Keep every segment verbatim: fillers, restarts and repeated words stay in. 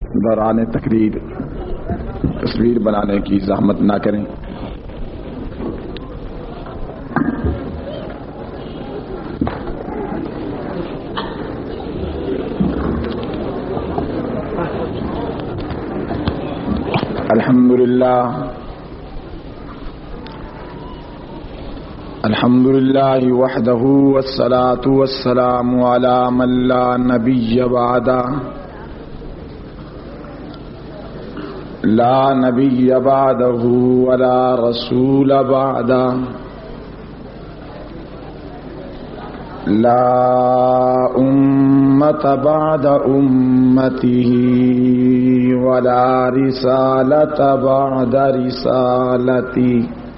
دوران تقریر تصویر بنانے کی زحمت نہ کریں. الحمد للہ الحمد للہ وحدہ والصلاة والسلام علی من لا نبی بعدہ لا نبی بعدہ ولا رسول بعدہ لا امت بعد امته ولا رسالت بعد رسالتی.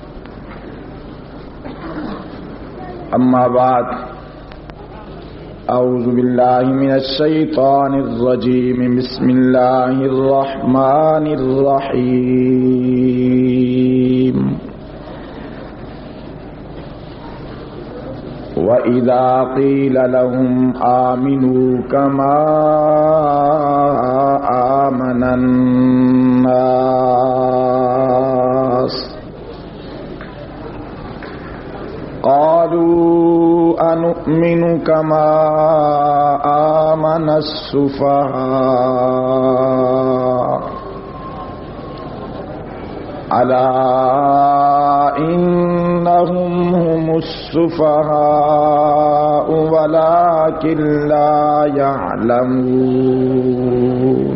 اما بعد اعوذ باللہ من الشیطان الرجیم بسم اللہ الرحمن الرحیم. وَإِذَا قِيلَ لَهُمْ آمِنُوا كَمَا آمَنَ النَّاسُ قَالُوا أَنُؤْمِنُ كَمَا آمَنَ السُّفَهَاءُ أَلَا إِنَّهُمْ هُمُ السُّفَهَاءُ وَلَكِنْ لَا يَعْلَمُونَ.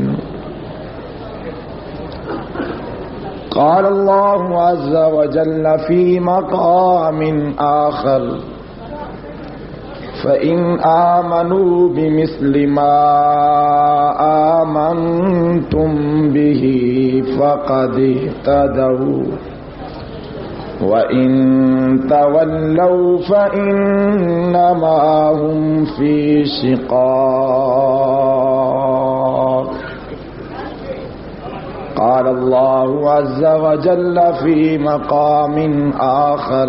قال الله عز وجل في مقام آخر فإن آمنوا بمثل ما آمنتم به فقد اهتدوا وَإِن تَوَلَّوْا فَإِنَّمَا هُمْ فِي شِقَاقٍ. قال الله عز وجل في مقام آخر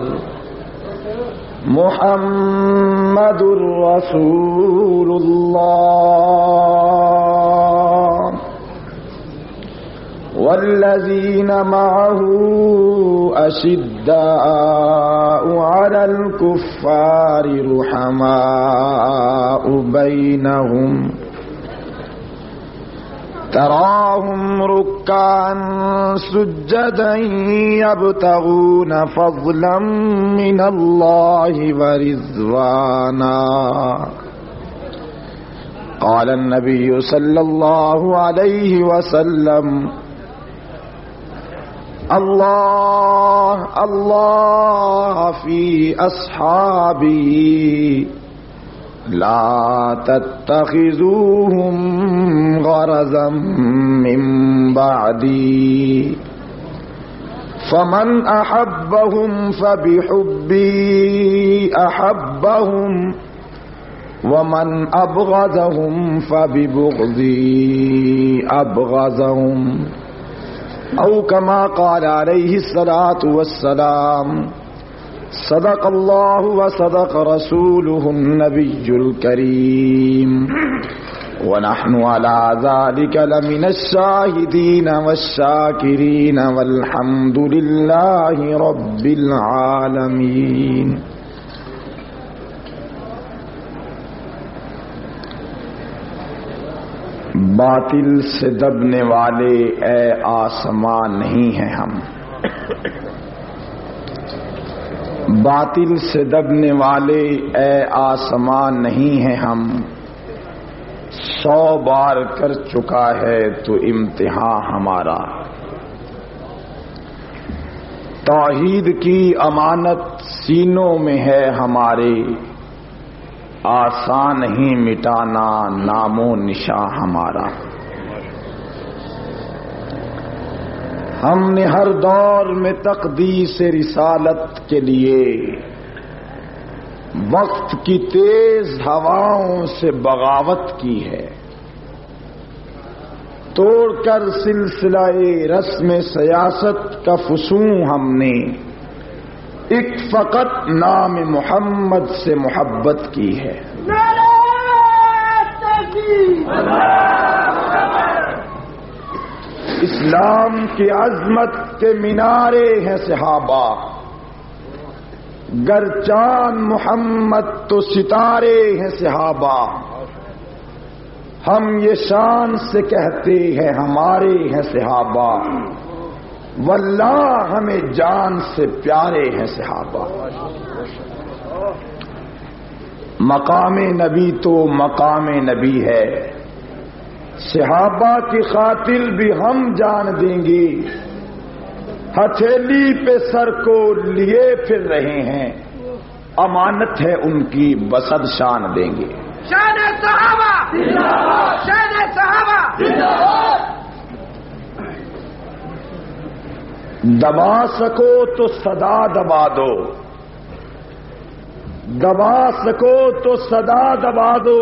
محمد رسول الله والذين معه أشداء على الكفار رحماء بينهم تراهم ركعا سجدا يبتغون فضلا من الله ورضوانا. قال النبي صلى الله عليه وسلم اللہ اللہ فی اصحابی لا تتخذوهم غرضا من بعدی فمن احبهم فبحبی احبهم ومن ابغضهم فببغضی ابغضهم او کما قال علیہ الصلاۃ والسلام. صدق اللہ وصدق رسولہ النبی الکریم ونحن على ذلك لمن الشاہدین والشاکرین والحمد للہ رب العالمین. باطل سے دبنے والے اے آسمان نہیں ہیں ہم، باطل سے دبنے والے اے آسمان نہیں ہیں ہم. سو بار کر چکا ہے تو امتحان ہمارا. توحید کی امانت سینوں میں ہے ہمارے، آسان نہیں مٹانا نام و نشاں ہمارا. ہم نے ہر دور میں تقدیس رسالت کے لیے وقت کی تیز ہواؤں سے بغاوت کی ہے. توڑ کر سلسلہ رسم سیاست کا فسوں ہم نے ایک فقط نام محمد سے محبت کی ہے. اسلام کی عظمت کے مینارے ہیں صحابہ، گر چاند محمد تو ستارے ہیں صحابہ، ہم یہ شان سے کہتے ہیں ہمارے ہیں صحابہ، واللہ ہمیں جان سے پیارے ہیں صحابہ۔ مقام نبی تو مقام نبی ہے، صحابہ کی خاطر بھی ہم جان دیں گے، ہتھیلی پہ سر کو لیے پھر رہے ہیں، امانت ہے ان کی بسد شان دیں گے۔ شان صحابہ زندہ باد، شان صحابہ زندہ باد۔ دبا سکو تو صدا دبا دو، دبا سکو تو صدا دبا دو،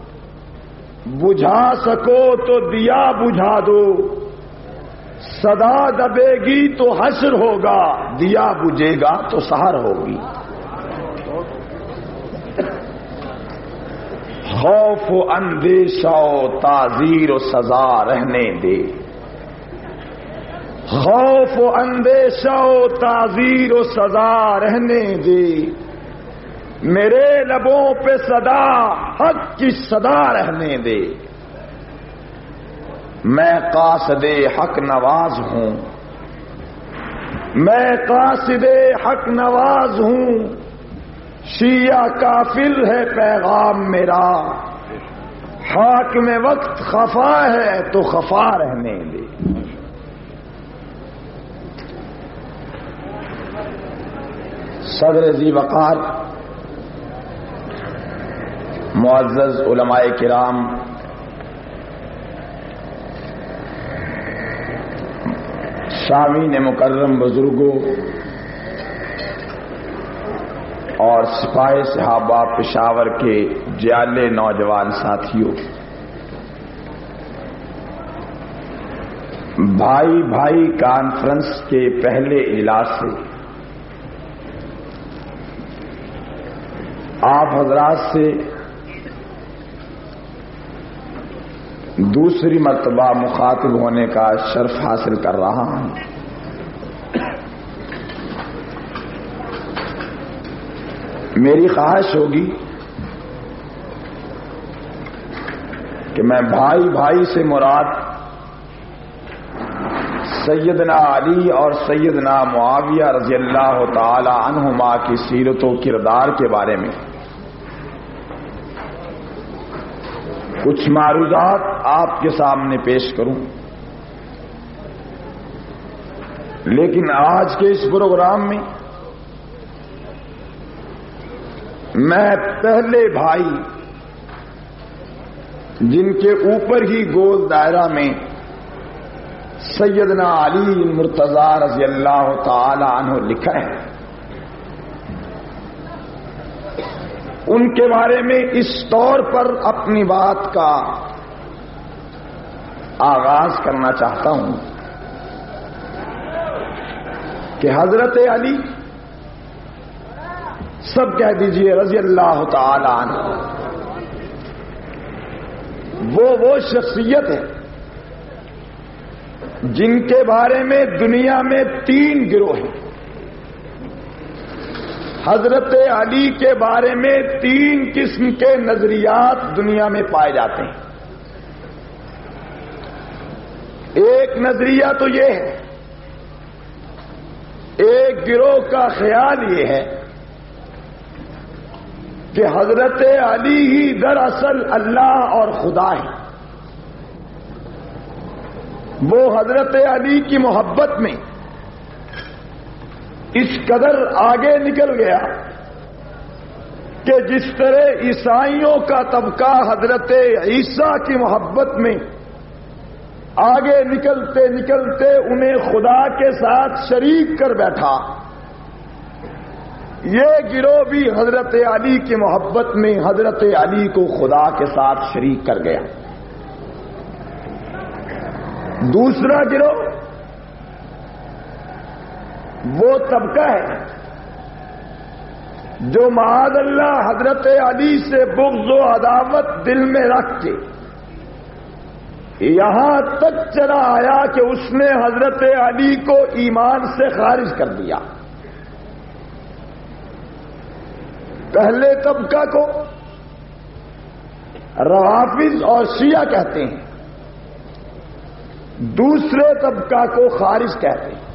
بجھا سکو تو دیا بجھا دو، صدا دبے گی تو حشر ہوگا، دیا بجھے گا تو سحر ہوگی۔ خوف و اندیشہ و تعزیر و سزا رہنے دے، خوف و اندیشہ و تعزیر و سزا رہنے دے، میرے لبوں پہ صدا حق کی صدا رہنے دے، میں قاصد حق نواز ہوں، میں قاصد حق نواز ہوں، شیعہ کافر ہے پیغام میرا، حاکم وقت خفا ہے تو خفا رہنے دے۔ صدر ذی وقار معزز علماء کرام، سامعین مکرم بزرگوں اور سپاہی صحابہ پشاور کے جیالے نوجوان ساتھیوں، بھائی بھائی کانفرنس کے پہلے اجلاس سے آپ حضرات سے دوسری مرتبہ مخاطب ہونے کا شرف حاصل کر رہا ہوں۔ میری خواہش ہوگی کہ میں بھائی بھائی سے مراد سیدنا علی اور سیدنا معاویہ رضی اللہ تعالی عنہما کی سیرت و کردار کے بارے میں کچھ معروضات آپ کے سامنے پیش کروں، لیکن آج کے اس پروگرام میں میں پہلے بھائی جن کے اوپر ہی گول دائرہ میں سیدنا علی مرتضی رضی اللہ تعالی عنہ لکھا ہے، ان کے بارے میں اس طور پر اپنی بات کا آغاز کرنا چاہتا ہوں کہ حضرت علی، سب کہہ دیجئے رضی اللہ تعالی عنہ، وہ وہ شخصیت ہے جن کے بارے میں دنیا میں تین گروہ ہیں۔ حضرت علی کے بارے میں تین قسم کے نظریات دنیا میں پائے جاتے ہیں۔ ایک نظریہ تو یہ ہے، ایک گروہ کا خیال یہ ہے کہ حضرت علی ہی دراصل اللہ اور خدا ہے۔ وہ حضرت علی کی محبت میں اس قدر آگے نکل گیا کہ جس طرح عیسائیوں کا طبقہ حضرت عیسیٰ کی محبت میں آگے نکلتے نکلتے انہیں خدا کے ساتھ شریک کر بیٹھا، یہ گروہ بھی حضرت علی کی محبت میں حضرت علی کو خدا کے ساتھ شریک کر گیا۔ دوسرا گروہ وہ طبقہ ہے جو معاذ اللہ حضرت علی سے بغض و عداوت دل میں رکھ کے یہاں تک چلا آیا کہ اس نے حضرت علی کو ایمان سے خارج کر دیا. پہلے طبقہ کو روافض اور شیعہ کہتے ہیں، دوسرے طبقہ کو خارج کہتے ہیں،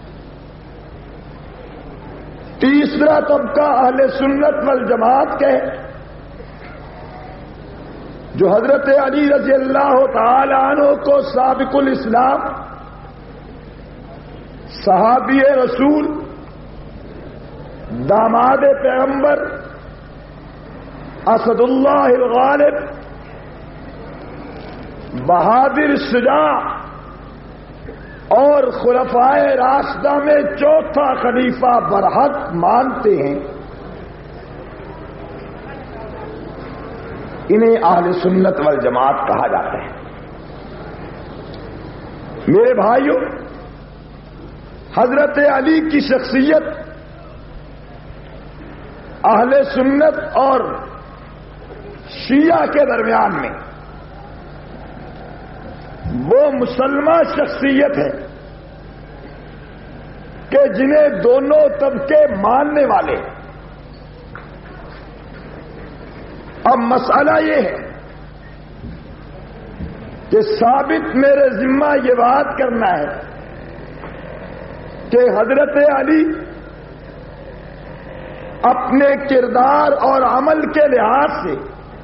تیسرا طبقہ اہل سنت والجماعت کہے، جو حضرت علی رضی اللہ تعالی عنہ کو سابق الاسلام، صحابی رسول، داماد پیغمبر، اسد اللہ الغالب، بہادر شجاع اور خلفائے راشدہ میں چوتھا خلیفہ برحق مانتے ہیں، انہیں اہل سنت والجماعت کہا جاتا ہے. میرے بھائیوں، حضرت علی کی شخصیت اہل سنت اور شیعہ کے درمیان میں وہ مسلمہ شخصیت ہے کہ جنہیں دونوں طبقے ماننے والے. اب مسئلہ یہ ہے کہ ثابت میرے ذمہ یہ بات کرنا ہے کہ حضرت علی اپنے کردار اور عمل کے لحاظ سے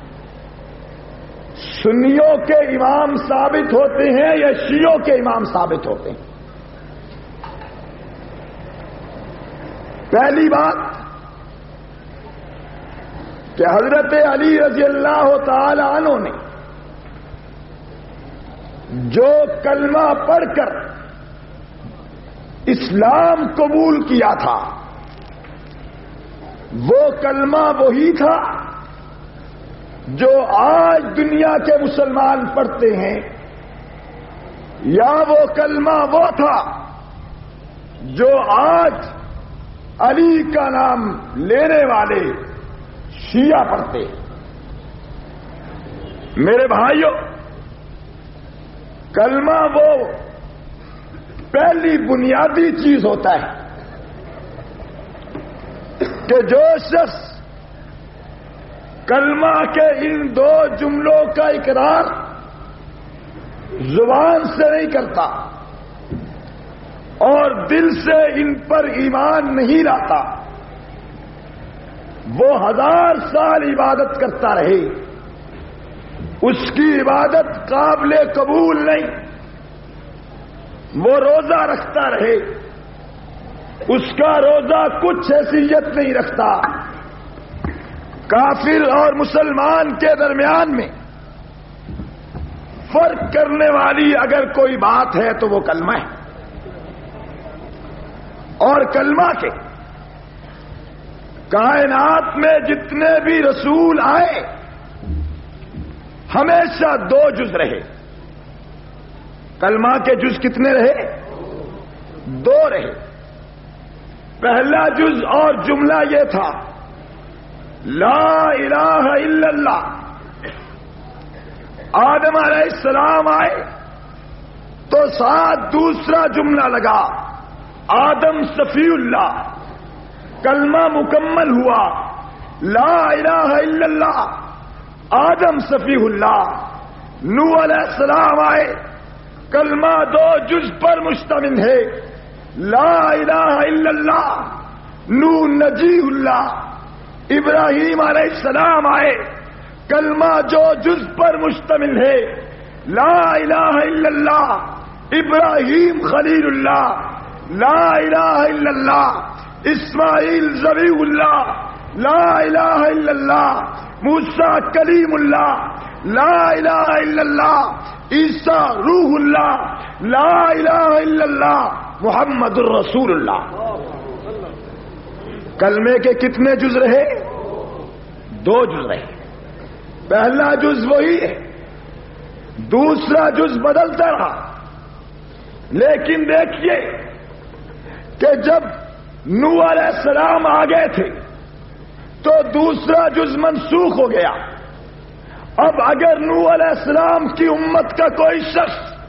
سنیوں کے امام ثابت ہوتے ہیں یا شیعوں کے امام ثابت ہوتے ہیں. پہلی بات کہ حضرت علی رضی اللہ تعالی عنہ نے جو کلمہ پڑھ کر اسلام قبول کیا تھا وہ کلمہ وہی تھا جو آج دنیا کے مسلمان پڑھتے ہیں، یا وہ کلمہ وہ تھا جو آج علی کا نام لینے والے شیعہ پڑھتے ہیں. میرے بھائیوں، کلمہ وہ پہلی بنیادی چیز ہوتا ہے کہ جو شخص کلمہ کے ان دو جملوں کا اقرار زبان سے نہیں کرتا اور دل سے ان پر ایمان نہیں لاتا، وہ ہزار سال عبادت کرتا رہے، اس کی عبادت قابل قبول نہیں. وہ روزہ رکھتا رہے، اس کا روزہ کچھ حیثیت نہیں رکھتا. کافر اور مسلمان کے درمیان میں فرق کرنے والی اگر کوئی بات ہے تو وہ کلمہ ہے. اور کلمہ کے کائنات میں جتنے بھی رسول آئے ہمیشہ دو جز رہے. کلمہ کے جز کتنے رہے؟ دو رہے. پہلا جز اور جملہ یہ تھا لا الہ الا اللہ. آدم علیہ السلام آئے تو ساتھ دوسرا جملہ لگا آدم صفی اللہ. کلمہ مکمل ہوا لا الہ الا اللہ آدم صفی اللہ. نوح علیہ السلام آئے، کلمہ دو جز پر مشتمل ہے لا الہ الا اللہ نوح نجی اللہ. ابراہیم علیہ السلام آئے، کلمہ جو جز پر مشتمل ہے لا الہ الا اللہ ابراہیم خلیل اللہ. لا الہ الا اللہ اسماعیل ذبیح اللہ. لا الہ الا اللہ موسیٰ کلیم اللہ. لا الہ الا اللہ عیسیٰ روح اللہ. لا الہ الا اللہ محمد الرسول اللہ. کلمے کے کتنے جز رہے؟ دو جز رہے. پہلا جز وہی ہے، دوسرا جز بدلتا رہا. لیکن دیکھیے کہ جب نوح علیہ السلام آ گئے تھے تو دوسرا جز منسوخ ہو گیا. اب اگر نوح علیہ السلام کی امت کا کوئی شخص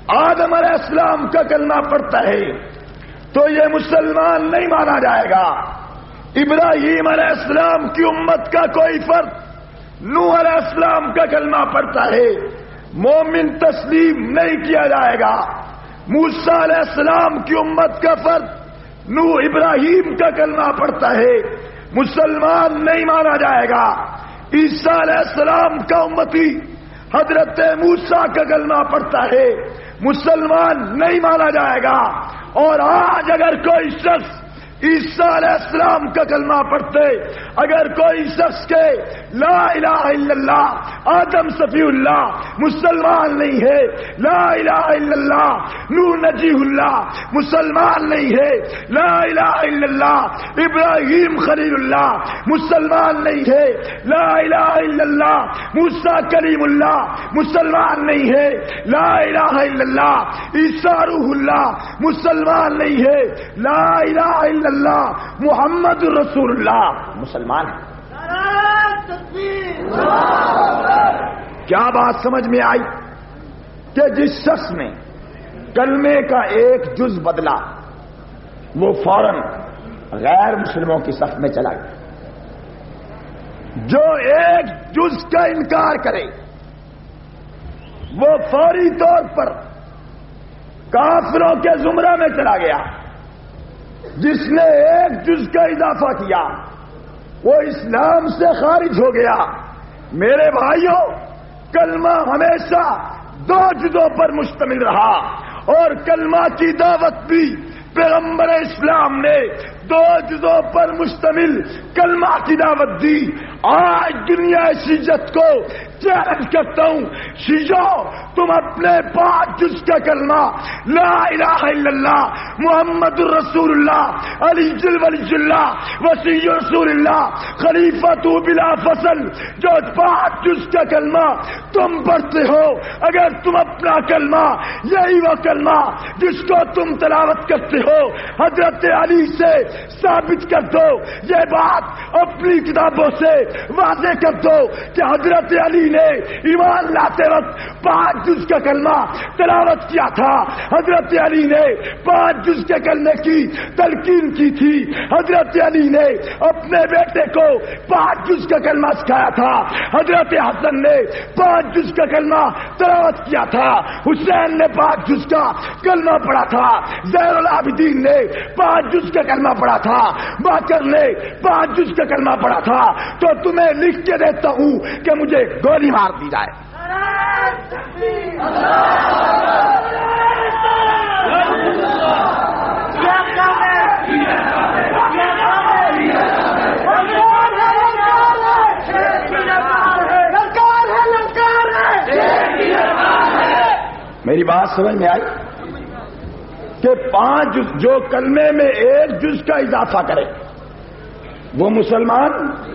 آدم علیہ السلام کا کلمہ پڑھتا ہے تو یہ مسلمان نہیں مانا جائے گا. ابراہیم علیہ السلام کی امت کا کوئی فرد نوح علیہ السلام کا کلمہ پڑھتا ہے مومن تسلیم نہیں کیا جائے گا. موسیٰ علیہ السلام کی امت کا فرد نوح ابراہیم کا کلمہ پڑھتا ہے مسلمان نہیں مانا جائے گا. عیسیٰ علیہ السلام کا امتی حضرت موسیٰ کا کلمہ پڑھتا ہے مسلمان نہیں مانا جائے گا. اور آج اگر کوئی شخص عیسیٰ علیہ السلام کا کلمہ پڑھتے، اگر کوئی شخص کے لا الہ الا اللہ آدم صفی اللہ مسلمان نہیں ہے، لا الہ الا اللہ نوح نجی اللہ مسلمان نہیں ہے، لا الہ الا اللہ ابراہیم خلیل اللہ مسلمان نہیں ہے، لا الہ الا اللہ موسیٰ کلیم اللہ مسلمان نہیں ہے، لا الہ الا اللہ عیسیٰ روح اللہ مسلمان نہیں ہے، لا الہ الا اللہ محمد رسول اللہ مسلمان ہے. کیا بات سمجھ میں آئی کہ جس شخص نے کلمے کا ایک جز بدلا وہ فوراً غیر مسلموں کی صف میں چلا گیا. جو ایک جز کا انکار کرے وہ فوری طور پر کافروں کے زمرہ میں چلا گیا. جس نے ایک جز کا اضافہ کیا وہ اسلام سے خارج ہو گیا. میرے بھائیوں، کلمہ ہمیشہ دو جزوں پر مشتمل رہا اور کلمہ کی دعوت بھی پیغمبر اسلام نے دو جزوں پر مشتمل کلمہ کی دعوت دی. آج دنیا شیعت کو چیلنج کرتا ہوں، شیعوں تم اپنے پانچ جز کا کلمہ لا الہ الا اللہ محمد الرسول اللہ علی جل ولی اللہ وسیع رسول اللہ خلیفۃ بلا فصل جو پانچ جز کا کلمہ تم پڑھتے ہو، اگر تم اپنا کلمہ یہی وہ کلمہ جس کو تم تلاوت کرتے ہو حضرت علی سے ثابت کر دو، یہ بات اپنی کتابوں سے واضح کر دو کہ حضرت علی نے ایمان لاتے وقت پانچ جز کا کلمہ تلاوت کیا تھا، حضرت علی نے پانچ جز کے کلمے کی تلقین کی تھی، حضرت علی نے اپنے بیٹے کو پانچ جز کا کلمہ سکھایا تھا، حضرت حسن نے پانچ جز کا کلمہ تلاوت کیا تھا، حسین نے پانچ جز کا کلمہ پڑھا تھا، زین العابدین نے پانچ جز کا کلمہ پڑھا تھا، باقر نے پانچ جز کا کلمہ پڑھا تھا. تو تمہیں لکھ کے دیتا ہوں کہ مجھے گولی مار دی جائے. میری بات سمجھ میں آئی کہ پانچ جز جو کلمے میں ایک جز کا اضافہ کرے وہ مسلمان،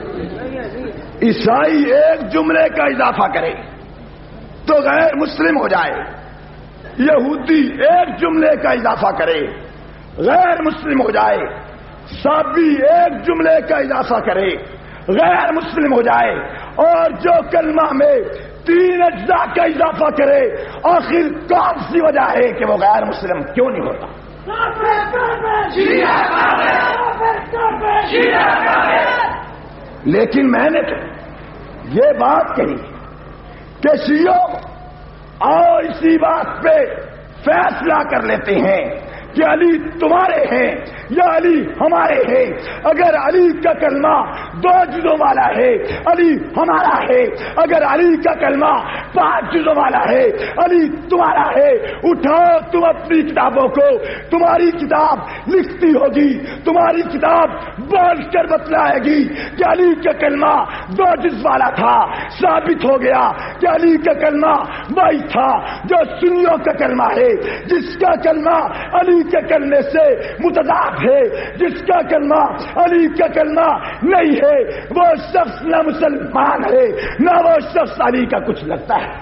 عیسائی ایک جملے کا اضافہ کرے تو غیر مسلم ہو جائے، یہودی ایک جملے کا اضافہ کرے غیر مسلم ہو جائے، صابی ایک جملے کا اضافہ کرے غیر مسلم ہو جائے، اور جو کلمہ میں تین اجزاء کا اضافہ کرے آخر کون سی وجہ ہے کہ وہ غیر مسلم کیوں نہیں ہوتا؟ لیکن میں نے تو یہ بات کہی کہ شیعوں آؤ اسی بات پہ فیصلہ کر لیتے ہیں کہ علی تمہارے ہیں یا علی ہمارے ہیں. اگر علی کا کلمہ دو جزوں والا ہے علی ہمارا ہے، اگر علی کا کلمہ پانچ جزوں والا ہے علی تمہارا ہے. اٹھاؤ تم اپنی کتابوں کو، تمہاری کتاب لکھتی ہوگی، تمہاری کتاب بول کر بتلائے گی کہ علی کا کلمہ دو جز والا تھا. ثابت ہو گیا کہ علی کا کلمہ وہی تھا جو سنیوں کا کلمہ ہے، جس کا کلمہ علی کے کلمے سے متضاد ہے، جس کا کلمہ علی کا کلمہ نہیں ہے وہ شخص نہ مسلمان ہے نہ وہ شخص علی کا کچھ لگتا ہے.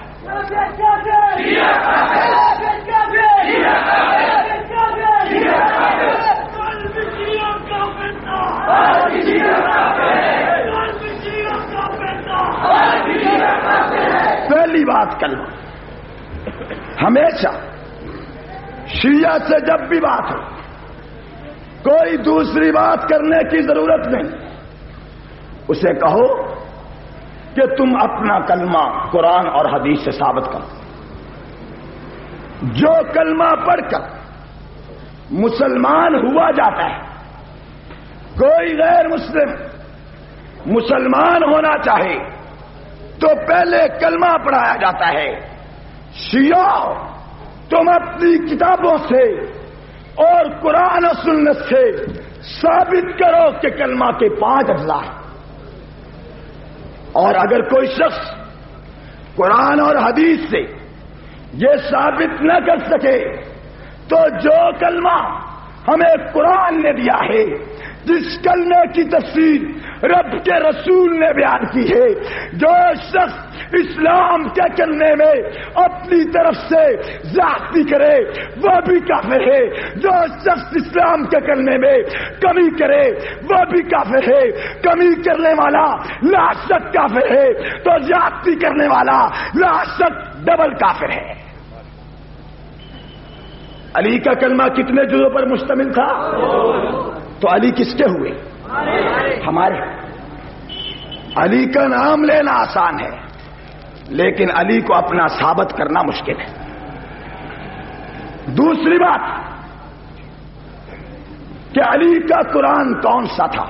پہلی بات کلمہ ہمیشہ شیعہ سے جب بھی بات ہو کوئی دوسری بات کرنے کی ضرورت نہیں، اسے کہو کہ تم اپنا کلمہ قرآن اور حدیث سے ثابت کرو۔ جو کلمہ پڑھ کر مسلمان ہوا جاتا ہے، کوئی غیر مسلم مسلمان ہونا چاہے تو پہلے کلمہ پڑھایا جاتا ہے۔ شیعہ تم اپنی کتابوں سے اور قرآن و سنت سے ثابت کرو کہ کلمہ کے پانچ اجزاء ہیں، اور اگر کوئی شخص قرآن اور حدیث سے یہ ثابت نہ کر سکے تو جو کلمہ ہمیں قرآن نے دیا ہے، جس کلمے کی تفسیر رب کے رسول نے بیان کی ہے، جو شخص اسلام کے کلمے میں اپنی طرف سے زیادتی کرے وہ بھی کافر ہے، جو شخص اسلام کے کلمے میں کمی کرے وہ بھی کافر ہے۔ کمی کرنے والا لا شک کافر ہے تو زیادتی کرنے والا لا شک ڈبل کافر ہے۔ علی کا کلمہ کتنے جزوں پر مشتمل تھا؟ تو علی کس کے ہوئے؟ ہمارے۔ علی کا نام لینا آسان ہے لیکن علی کو اپنا ثابت کرنا مشکل ہے۔ دوسری بات کہ علی کا قرآن کون سا تھا؟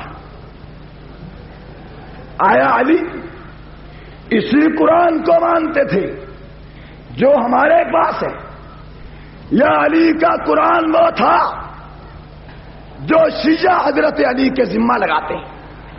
آیا علی اسی قرآن کو مانتے تھے جو ہمارے پاس ہے، یا علی کا قرآن وہ تھا جو شیعہ حضرت علی کے ذمہ لگاتے ہیں؟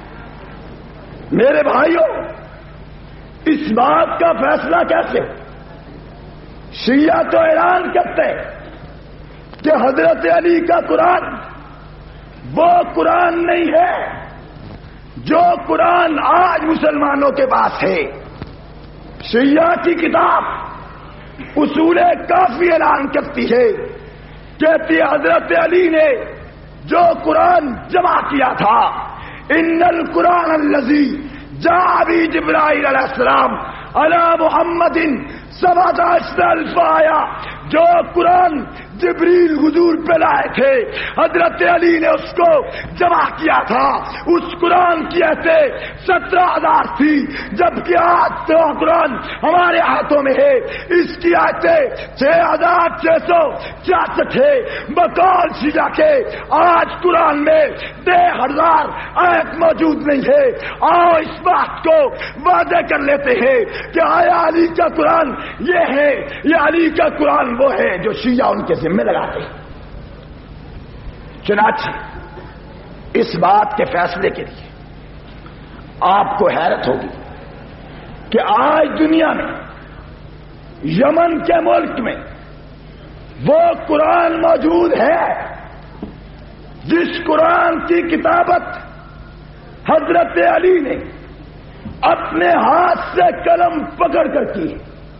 میرے بھائیوں، اس بات کا فیصلہ کیسے؟ شیعہ تو اعلان کرتے ہیں کہ حضرت علی کا قرآن وہ قرآن نہیں ہے جو قرآن آج مسلمانوں کے پاس ہے۔ شیعہ کی کتاب اصول کافی اعلان کرتی ہے، کہتی ہے حضرت علی نے جو قرآن جمع کیا تھا، ان القرآن الذی جاء بہ جبرائیل علیہ السلام علی محمد سبعۃ عشر الف آیا، جو قرآن جبریل حضور پہ لائے تھے حضرت علی نے اس کو جمع کیا تھا۔ اس قرآن کی ایتیں سترہ ہزار تھی، جبکہ آج تو قرآن ہمارے ہاتھوں میں ہے، اس کی ایتیں چھ ہزار چھ سو چھیاسٹھ ہے۔ بقول شیعہ کے آج قرآن میں ڈیڑھ ہزار آیت موجود نہیں ہے۔ آؤ اس بات کو واضح کر لیتے ہیں کہ آیا علی کا قرآن یہ ہے یا علی کا قرآن وہ ہے جو شیعہ ان کے ذمہ لگاتے ہیں؟ چنانچہ اس بات کے فیصلے کے لیے آپ کو حیرت ہوگی کہ آج دنیا میں یمن کے ملک میں وہ قرآن موجود ہے جس قرآن کی کتابت حضرت علی نے اپنے ہاتھ سے قلم پکڑ کر کی ہے،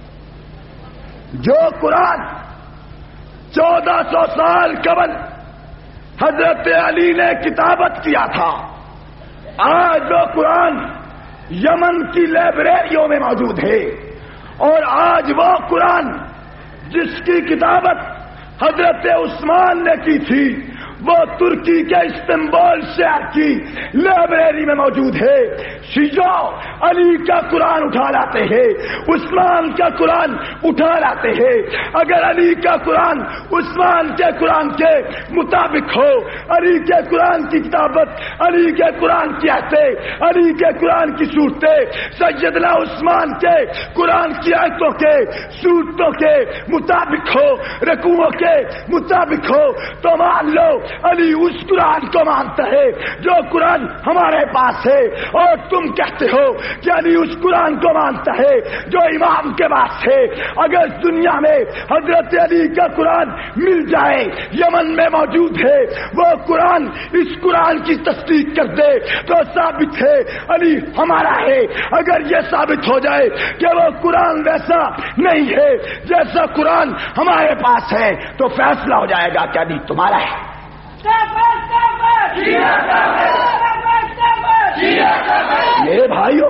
جو قرآن چودہ سو سال قبل حضرت علی نے کتابت کیا تھا، آج وہ قرآن یمن کی لائبریریوں میں موجود ہے۔ اور آج وہ قرآن جس کی کتابت حضرت عثمان نے کی تھی وہ ترکی کے استنبول شہر کی لائبریری میں موجود ہے۔ شیعہ علی کا قرآن اٹھا لاتے ہیں، عثمان کا قرآن اٹھا لاتے ہیں۔ اگر علی کا قرآن عثمان کے قرآن کے مطابق ہو، علی کے قرآن کی کتابت، علی کے قرآن کی آیتیں، علی کے قرآن کی صورتیں سیدنا عثمان کے قرآن کی آیتوں کے صورتوں کے مطابق ہو، رکوعوں کے مطابق ہو، تو مان لو علی اس قرآن کو مانتا ہے جو قرآن ہمارے پاس ہے، اور تم کہتے ہو کہ علی اس قرآن کو مانتا ہے جو امام کے پاس ہے۔ اگر دنیا میں حضرت علی کا قرآن مل جائے، یمن میں موجود ہے، وہ قرآن اس قرآن کی تصدیق کر دے تو ثابت ہے علی ہمارا ہے۔ اگر یہ ثابت ہو جائے کہ وہ قرآن ویسا نہیں ہے جیسا قرآن ہمارے پاس ہے تو فیصلہ ہو جائے گا کہ علی تمہارا ہے۔ میرے بھائیوں،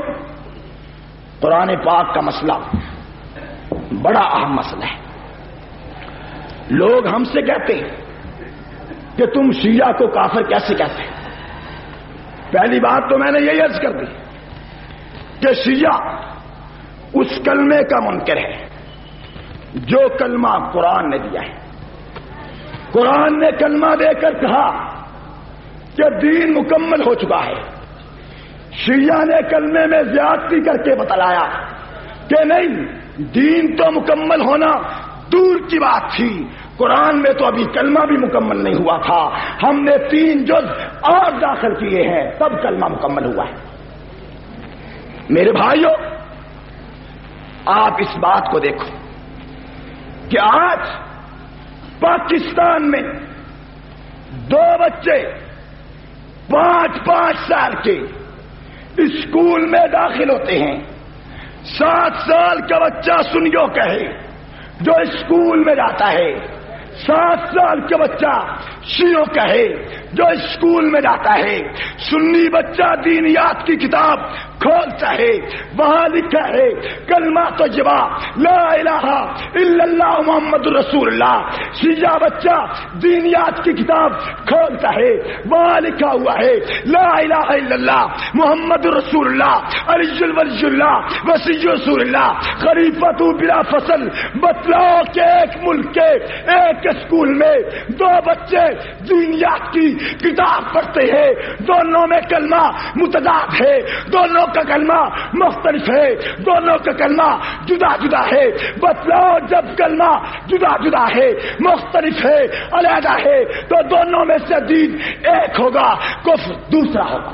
قرآن پاک کا مسئلہ بڑا اہم مسئلہ ہے۔ لوگ ہم سے کہتے ہیں کہ تم شیعہ کو کافر کیسے کہتے ہیں؟ پہلی بات تو میں نے یہی عرض کر دی کہ شیعہ اس کلمے کا منکر ہے جو کلمہ قرآن نے دیا ہے۔ قرآن نے کلمہ دے کر کہا کہ دین مکمل ہو چکا ہے، شیعہ نے کلمے میں زیادتی کر کے بتلایا کہ نہیں، دین تو مکمل ہونا دور کی بات تھی، قرآن میں تو ابھی کلمہ بھی مکمل نہیں ہوا تھا، ہم نے تین جز اور داخل کیے ہیں تب کلمہ مکمل ہوا ہے۔ میرے بھائیوں، آپ اس بات کو دیکھو کہ آج پاکستان میں دو بچے پانچ پانچ سال کے اسکول میں داخل ہوتے ہیں، سات سال کا بچہ سنیو کہے جو اسکول میں جاتا ہے، سات سال کا بچہ شیعوں کہے جو اسکول میں جاتا ہے، سنی بچہ دینیات کی کتاب کھولتا ہے، وہاں لکھا ہے کلمہ طیبہ لا الہ الا اللہ محمد رسول اللہ۔ شیعہ بچہ دینیات کی کتاب کھولتا ہے، وہاں لکھا ہوا ہے لا الہ الا اللہ محمد رسول اللہ علی الولی اللہ وصی رسول اللہ خلیفۃ بلا فصل۔ بتلاؤ کہ ایک ملک کے ایک اسکول میں دو بچے دینیات کی کتاب پڑھتے ہیں، دونوں میں کلمہ متضاد ہے، دونوں کا کلمہ مختلف ہے، دونوں کا کلمہ جدا جدا ہے۔ بتلاؤ جب کلمہ جدا جدا ہے، مختلف ہے، علیحدہ ہے، تو دونوں میں سے دین ایک ہوگا، کفر دوسرا ہوگا۔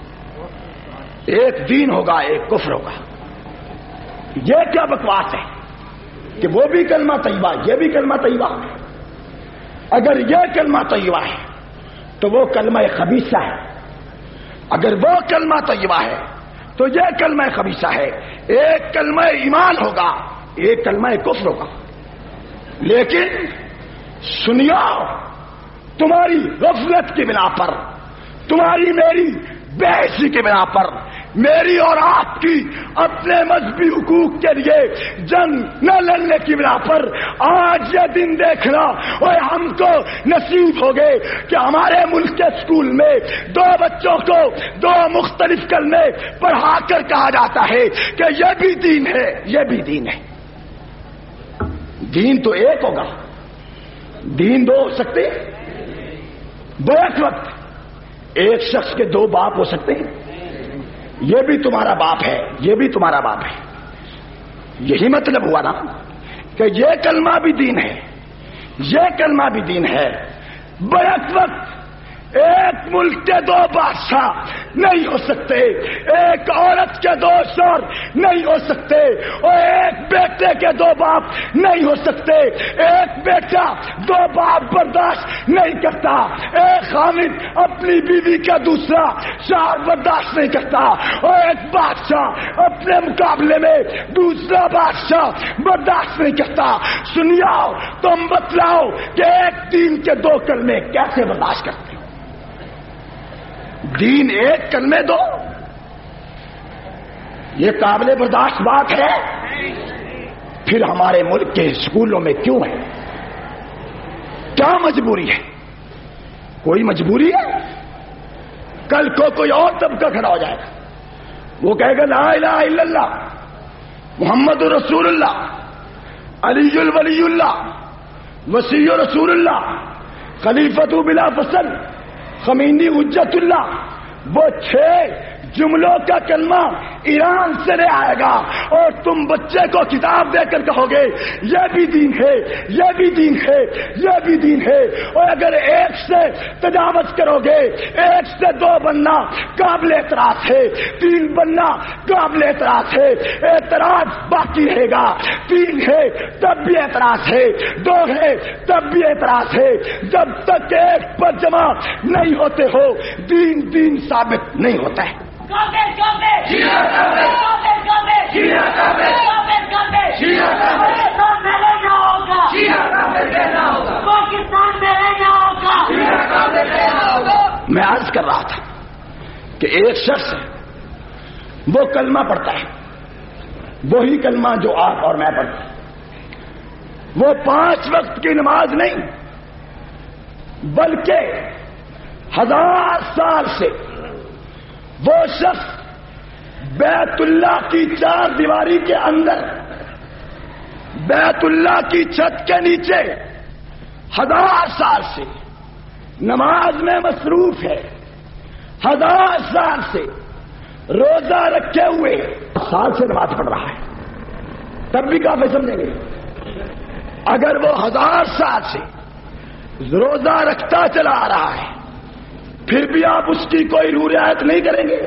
ایک دین ہوگا، ایک کفر ہوگا۔ یہ کیا بکواس ہے کہ وہ بھی کلمہ طیبہ یہ بھی کلمہ طیبہ؟ اگر یہ کلمہ طیبہ ہے تو وہ کلمہ خبیثہ ہے، اگر وہ کلمہ طیبہ ہے تو یہ کلمہ خبیثہ ہے۔ ایک کلمہ ایمان ہوگا، ایک کلمہ کفر ہوگا۔ لیکن سنیو، تمہاری غفلت کی بنا پر، تمہاری میری بے حسی کی بنا پر، میری اور آپ کی اپنے مذہبی حقوق کے لیے جنگ نہ لڑنے کی بنا پر آج یہ دن دیکھنا اور ہم کو نصیب ہو گئے کہ ہمارے ملک کے اسکول میں دو بچوں کو دو مختلف کلمے پڑھا کر کہا جاتا ہے کہ یہ بھی دین ہے، یہ بھی دین ہے۔ دین تو ایک ہوگا، دین دو ہو سکتے ہیں؟ دو ایک وقت ایک شخص کے دو باپ ہو سکتے ہیں؟ یہ بھی تمہارا باپ ہے، یہ بھی تمہارا باپ ہے۔ یہی مطلب ہوا نا کہ یہ کلمہ بھی دین ہے، یہ کلمہ بھی دین ہے۔ بیک وقت ایک ملک کے دو بادشاہ نہیں ہو سکتے، ایک عورت کے دو شوہر نہیں ہو سکتے، اور ایک بیٹے کے دو باپ نہیں ہو سکتے۔ ایک بیٹا دو باپ برداشت نہیں کرتا، ایک خامد اپنی بیوی کا دوسرا شوہر برداشت نہیں کرتا، اور ایک بادشاہ اپنے مقابلے میں دوسرا بادشاہ برداشت نہیں کرتا۔ سنیو، تم بتلاؤ کہ ایک دین کے دو کلمے کیسے برداشت کرتے؟ دین ایک کلمے دو، یہ قابل برداشت بات ہے؟ پھر ہمارے ملک کے اسکولوں میں کیوں ہے؟ کیا مجبوری ہے؟ کوئی مجبوری ہے؟ کل کو کوئی اور طبقہ کھڑا ہو جائے گا، وہ کہے گا لا الہ الا اللہ محمد رسول اللہ علی الولی اللہ وصی رسول اللہ خلیفۃ بلا فصل خمینی حجت اللہ، وہ چھ جملوں کا کلمہ ایران سے لے آئے گا اور تم بچے کو کتاب دے کر کہو گے یہ بھی دین ہے، یہ بھی دین ہے، یہ بھی دین ہے۔ اور اگر ایک سے تجاوز کرو گے، ایک سے دو بننا قابل اعتراض ہے، تین بننا قابل اعتراض ہے، اعتراض باقی رہے گا۔ تین ہے تب بھی اعتراض ہے، دو ہے تب بھی اعتراض ہے۔ جب تک ایک پر جمع نہیں ہوتے ہو دین دین ثابت نہیں ہوتا ہے۔ میں عرض کر رہا تھا کہ ایک شخص وہ کلمہ پڑھتا ہے، وہی کلمہ جو آپ اور میں پڑھتے ہیں، وہ پانچ وقت کی نماز نہیں بلکہ ہزار سال سے وہ شخص بیت اللہ کی چار دیواری کے اندر بیت اللہ کی چھت کے نیچے ہزار سال سے نماز میں مصروف ہے، ہزار سال سے روزہ رکھے ہوئے سال سے نماز پڑھ رہا ہے، تب بھی کافی سمجھیں گے۔ اگر وہ ہزار سال سے روزہ رکھتا چلا آ رہا ہے پھر بھی آپ اس کی کوئی روح رعایت نہیں کریں گے؟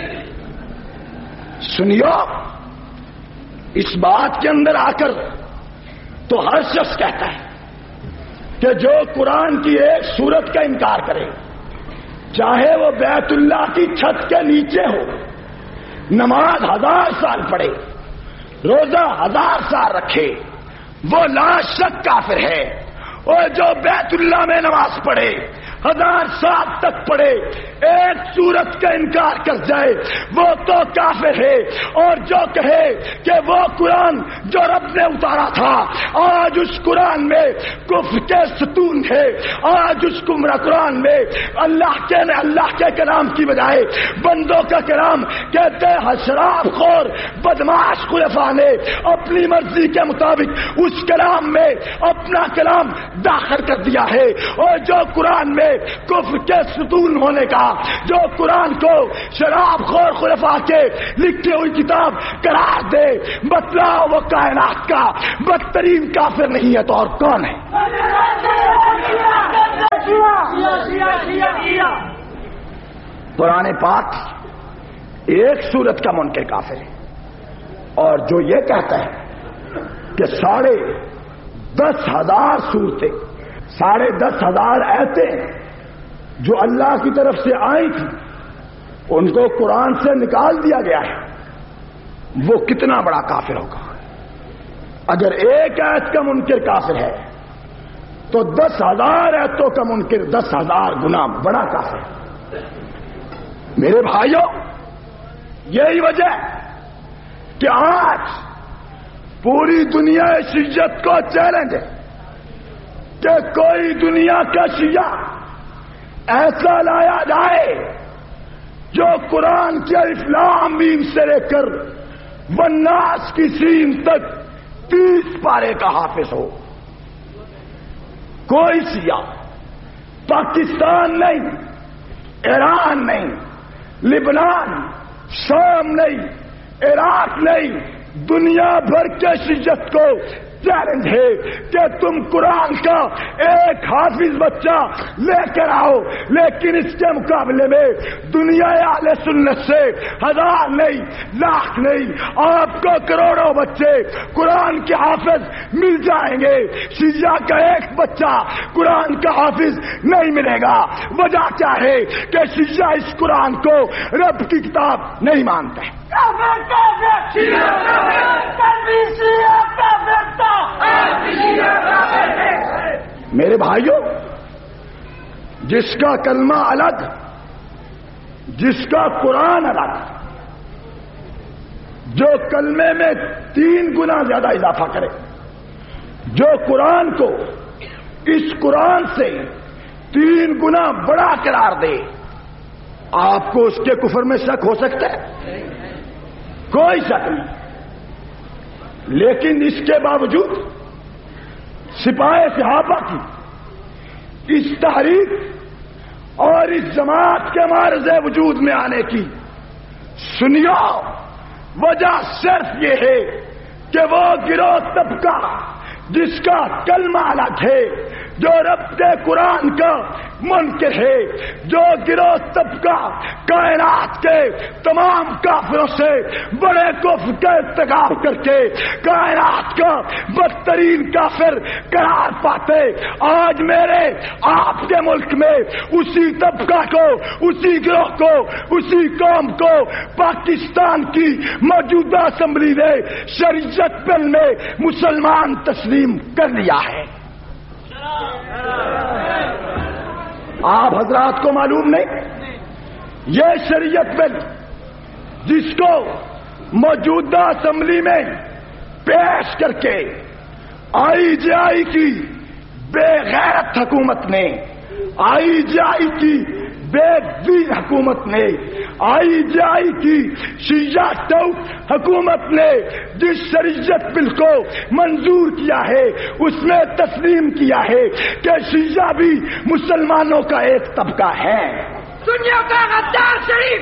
سنیو، اس بات کے اندر آ کر تو ہر شخص کہتا ہے کہ جو قرآن کی ایک سورت کا انکار کرے، چاہے وہ بیت اللہ کی چھت کے نیچے ہو، نماز ہزار سال پڑھے، روزہ ہزار سال رکھے، وہ لا شک کافر ہے۔ اور جو بیت اللہ میں نماز پڑھے، ہزار سال تک پڑھے، ایک سورت کا انکار کر جائے وہ تو کافر ہے۔ اور جو کہے کہ وہ قرآن جو رب نے اتارا تھا آج اس قرآن میں کفر کے ستون ہے، آج اس گمراہ قرآن میں اللہ کے نے اللہ کے کلام کی بجائے بندوں کا کلام کہتے ہیں، شراب خور بدماش خلفاء نے اپنی مرضی کے مطابق اس کلام میں اپنا کلام داخل کر دیا ہے۔ اور جو قرآن میں کفر کے ستون ہونے کا، جو قرآن کو شراب خور خلفاء کے لکھی ہوئی کتاب قرار دے، بتلاؤ وہ کائنات کا بدترین کافر نہیں ہے تو اور کون ہے؟ قرآن پاک ایک سورت کا منکر کافر ہے، اور جو یہ کہتا ہے کہ ساڑھے دس ہزار صورتیں، ساڑھے دس ہزار آیتیں جو اللہ کی طرف سے آئی تھی ان کو قرآن سے نکال دیا گیا ہے، وہ کتنا بڑا کافر ہوگا؟ اگر ایک آیت کا منکر کافر ہے تو دس ہزار آیتوں کا منکر دس ہزار گنا بڑا کافر ہے۔ میرے بھائیوں، یہی وجہ کہ آج پوری دنیا شیعت کو چیلنج ہے کہ کوئی دنیا کا شیعہ ایسا لایا جائے جو قرآن کے الف لام میم سے لے کر والناس کی سین تک تیس پارے کا حافظ ہو۔ کوئی شیعہ، پاکستان نہیں، ایران نہیں، لبنان، شام نہیں، عراق نہیں، دنیا بھر کے شیعت کو چیلنج ہے کہ تم قرآن کا ایک حافظ بچہ لے کر آؤ، لیکن اس کے مقابلے میں دنیا اہل سنت سے ہزار نہیں، لاکھ نہیں، آپ کو کروڑوں بچے قرآن کے حافظ مل جائیں گے، شیعہ کا ایک بچہ قرآن کا حافظ نہیں ملے گا۔ وجہ کیا ہے کہ شیعہ اس قرآن کو رب کی کتاب نہیں مانتا ہے۔ میرے بھائیوں، جس کا کلمہ الگ، جس کا قرآن الگ، جو کلمے میں تین گنا زیادہ اضافہ کرے، جو قرآن کو اس قرآن سے تین گنا بڑا قرار دے، آپ کو اس کے کفر میں شک ہو سکتا ہے؟ کوئی شک نہیں۔ لیکن اس کے باوجود سپاہ صحابہ کی اس تحریک اور اس جماعت کے معرض وجود میں آنے کی سنیو وجہ صرف یہ ہے کہ وہ گروہ طبقہ جس کا کلمہ الگ ہے، جو رب کے قرآن کا منکر ہے، جو گروہ طبقہ کائنات کے تمام کافروں سے بڑے کفر کا ارتکاب کر کے کائنات کا بدترین کافر قرار پاتے، آج میرے آپ کے ملک میں اسی طبقہ کو، اسی گروہ کو، اسی قوم کو پاکستان کی موجودہ اسمبلی نے شریعت بل میں مسلمان تسلیم کر لیا ہے۔ آپ حضرات کو معلوم نہیں، یہ شریعت بل جس کو موجودہ اسمبلی میں پیش کر کے آئی جے آئی کی بے غیرت حکومت نے، آئی جے آئی کی بے دین حکومت نے، آئی جے آئی کی شیعہ ٹوٹ حکومت نے جس شریعت بل کو منظور کیا ہے اس میں تسلیم کیا ہے کہ شیعہ بھی مسلمانوں کا ایک طبقہ ہے۔ دنیا کا غدار شریف،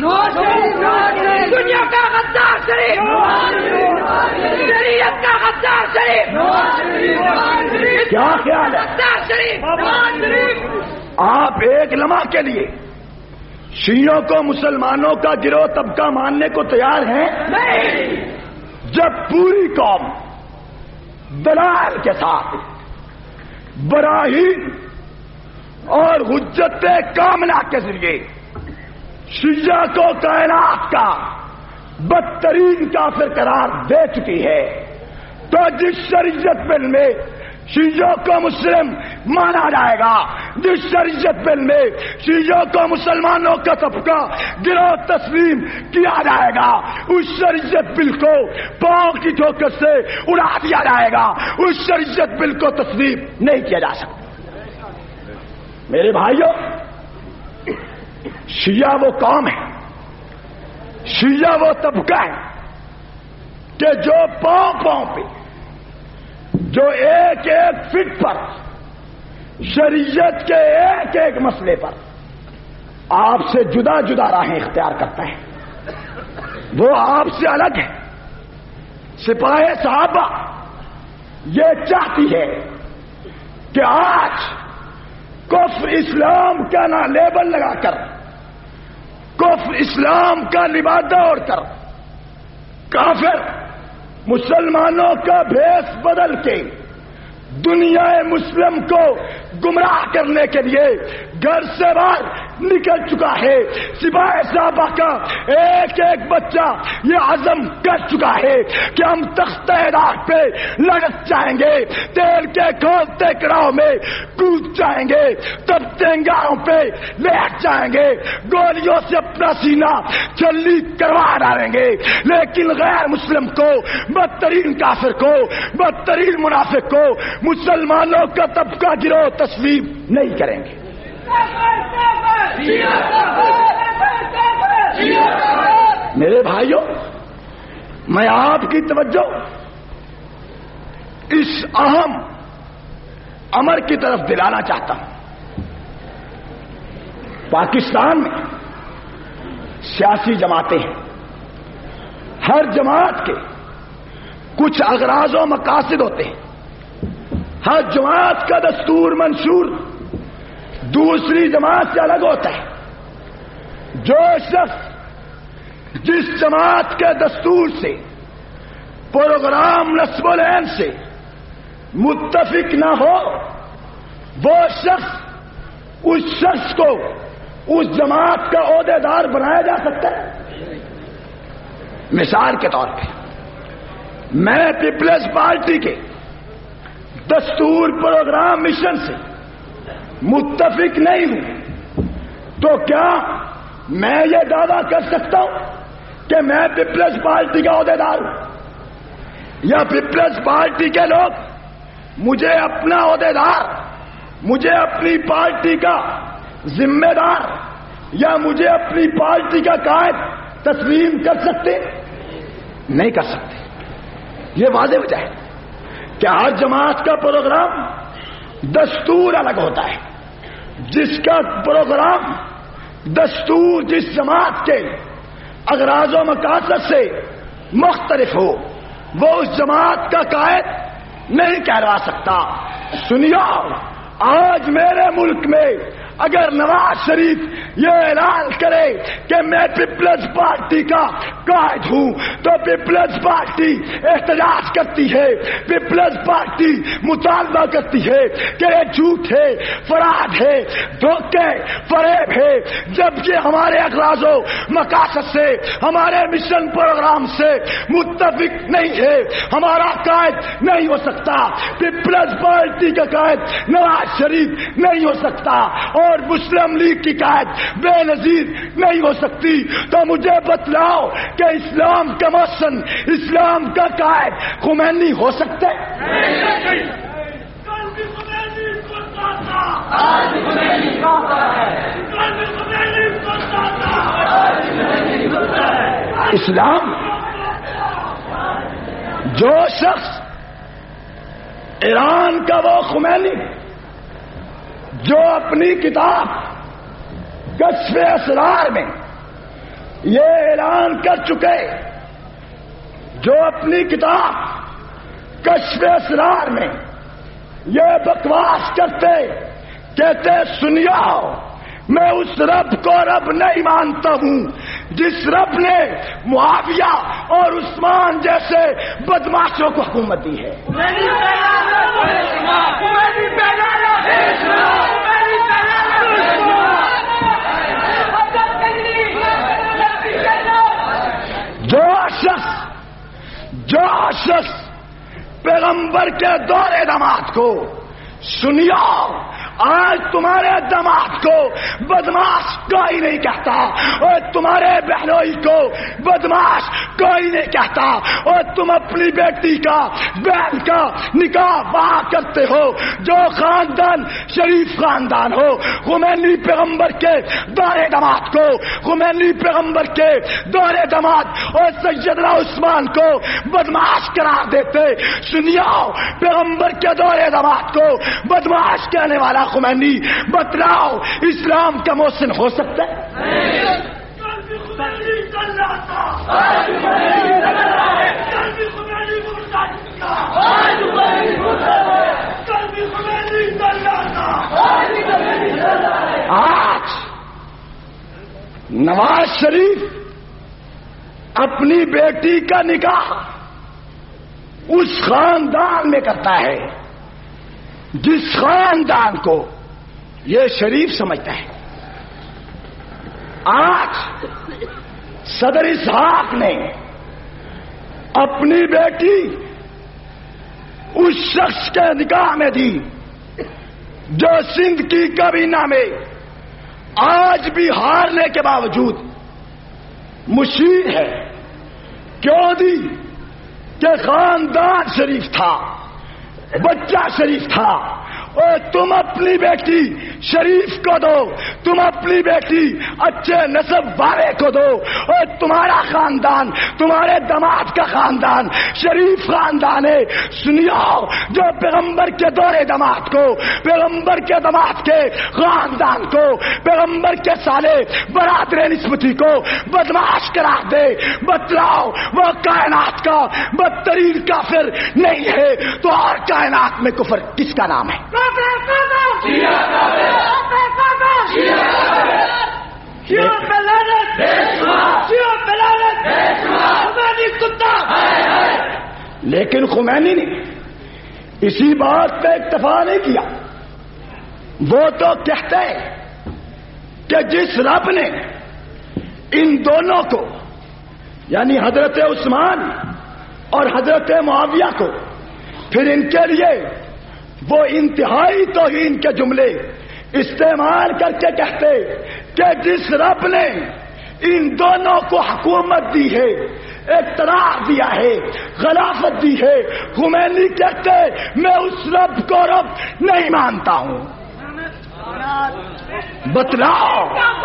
دنیا کا غدار شریف، شریعت کا غدار شریف، کیا خیال ہے؟ غدار شریف۔ آپ ایک لمحہ کے لیے شیعوں کو مسلمانوں کا گروہ طبقہ ماننے کو تیار ہیں؟ نہیں۔ جب پوری قوم دلائل کے ساتھ براہین اور حجت کاملہ کے ذریعے شیعہ کو کائنات کا بدترین کافر قرار دے چکی ہے، تو جس شریعت بل میں شیعوں کو مسلم مانا جائے گا، جس شریعت بل میں شیعوں کو مسلمانوں کا طبقہ گروہ تسلیم کیا جائے گا، اس شریعت بل کو پاؤں کی ٹھوکر سے اڑا دیا جائے گا، اس شریعت بل کو تسلیم نہیں کیا جا سکتا۔ میرے بھائیوں، شیعہ وہ قوم ہے، شیعہ وہ طبقہ ہے کہ جو پاؤں پاؤں پہ، جو ایک ایک فٹ پر شریعت کے ایک ایک مسئلے پر آپ سے جدا جدا راہیں اختیار کرتا ہے، وہ آپ سے الگ ہے۔ سپاہ صحابہ یہ چاہتی ہے کہ آج کفر اسلام کا نہ لیبل لگا کر، کفر اسلام کا لبادہ اوڑھ کر کافر مسلمانوں کا بھیس بدل کے دنیا مسلم کو گمراہ کرنے کے لیے گھر سے باہر نکل چکا ہے۔ سپاہ صحابہ کا ایک ایک بچہ یہ عزم کر چکا ہے کہ ہم تخت عراق پہ لڑک جائیں گے، تیل کے کھولتے کڑاؤ میں کود جائیں گے، تبتے انگاروں پہ لیٹ جائیں گے، گولیوں سے اپنا سینہ چھلی کروا ڈالیں گے، لیکن غیر مسلم کو، بدترین کافر کو، بدترین منافق کو مسلمانوں کا طبقہ گروہ تسلیم نہیں کریں گے۔ میرے بھائیوں، میں آپ کی توجہ اس اہم امر کی طرف دلانا چاہتا ہوں۔ پاکستان میں سیاسی جماعتیں ہیں، ہر جماعت کے کچھ اغراض و مقاصد ہوتے ہیں، ہر جماعت کا دستور منشور دوسری جماعت سے الگ ہوتا ہے۔ جو شخص جس جماعت کے دستور سے، پروگرام، نصب العین سے متفق نہ ہو، وہ شخص اس شخص کو اس جماعت کا عہدے دار بنایا جا سکتا ہے۔ مثال کے طور پہ میں پیپلز پارٹی کے دستور، پروگرام، مشن سے متفق نہیں ہوں، تو کیا میں یہ دعویٰ کر سکتا ہوں کہ میں پیپلز پارٹی کا عہدے دار ہوں، یا پیپلز پارٹی کے لوگ مجھے اپنا عہدے دار، مجھے اپنی پارٹی کا ذمہ دار یا مجھے اپنی پارٹی کا قائد تسلیم کر سکتے؟ نہیں کر سکتے۔ یہ واضح وجہ ہے کہ ہر جماعت کا پروگرام، دستور الگ ہوتا ہے۔ جس کا پروگرام، دستور جس جماعت کے اغراض و مقاصد سے مختلف ہو، وہ اس جماعت کا قائد نہیں کہلوا سکتا۔ سنیو، آج میرے ملک میں اگر نواز شریف یہ اعلان کرے کہ میں پیپلز پارٹی کا قائد ہوں، تو پیپلز پارٹی احتجاج کرتی ہے، پیپلز پارٹی مطالبہ کرتی ہے کہ یہ جھوٹ ہے، فراد ہے، دھوکے، فریب ہے، جبکہ ہمارے اغراض و مقاصد سے، ہمارے مشن پروگرام سے متفق نہیں ہے، ہمارا قائد نہیں ہو سکتا۔ پیپلز پارٹی کا قائد نواز شریف نہیں ہو سکتا، اور مسلم لیگ کی قائد بے نظیر نہیں ہو سکتی، تو مجھے بتلاؤ کہ اسلام کا محسن، اسلام کا قائد خمینی ہو سکتے؟ اسلام جو شخص ایران کا وہ خمینی جو اپنی کتاب کشف اسرار میں یہ اعلان کر چکے، جو اپنی کتاب کشف اسرار میں یہ بکواس کرتے، کہتے سنیاؤ میں اس رب کو رب نہیں مانتا ہوں جس رب نے معاویہ اور عثمان جیسے بدماشوں کو حکومت دی ہے۔ جو شخص جو شخص پیغمبر کے دور دماد کو سنیاؤ، آج تمہارے دماد کو بدماش کوئی نہیں کہتا، اور تمہارے بہنوئی کو بدماش کوئی نہیں کہتا، اور تم اپنی بیٹی کا بہن کا نکاح وہاں کرتے ہو جو خاندان شریف خاندان ہو۔ خمینی پیغمبر کے دور دماد کو، خمینی پیغمبر کے دور دماد اور سیدنا عثمان کو بدماش قرار دیتے، سنیاؤ پیغمبر کے دور دماد کو بدماش کہنے والا خمینی بتلاؤ اسلام کا محسن ہو سکتا ہے؟ آج نواز شریف اپنی بیٹی کا نکاح اس خاندان میں کرتا ہے جس خاندان کو یہ شریف سمجھتا ہے۔ آج صدر اسحاق نے اپنی بیٹی اس شخص کے نکاح میں دی جو سندھ کی کابینہ میں آج بھی ہارنے کے باوجود مشیر ہے۔ کیوں دی؟ کہ خاندان شریف تھا، بچہ شریف تھا، اور تم اپنی بیٹی شریف کو دو، تم اپنی بیٹی اچھے نسب والے کو دو، اور تمہارا خاندان، تمہارے داماد کا خاندان شریف خاندان ہے۔ سنیاؤ جو پیغمبر کے دور داماد کو، پیغمبر کے داماد کے خاندان کو، پیغمبر کے سالے برادر نسبتی کو بدماش قرار دے، بتلاؤ وہ کائنات کا بدترین کافر نہیں ہے تو اور کائنات میں کفر کس کا نام ہے؟ لیکن خمینی نے اسی بات پہ اکتفا نہیں کیا، وہ تو کہتے ہیں کہ جس رب نے ان دونوں کو یعنی حضرت عثمان اور حضرت معاویہ کو، پھر ان کے لیے وہ انتہائی توہین کے جملے استعمال کر کے کہتے کہ جس رب نے ان دونوں کو حکومت دی ہے، اقتدار دیا ہے، خلافت دی ہے، خمینی کہتے میں اس رب کو رب نہیں مانتا ہوں۔ بتلاؤ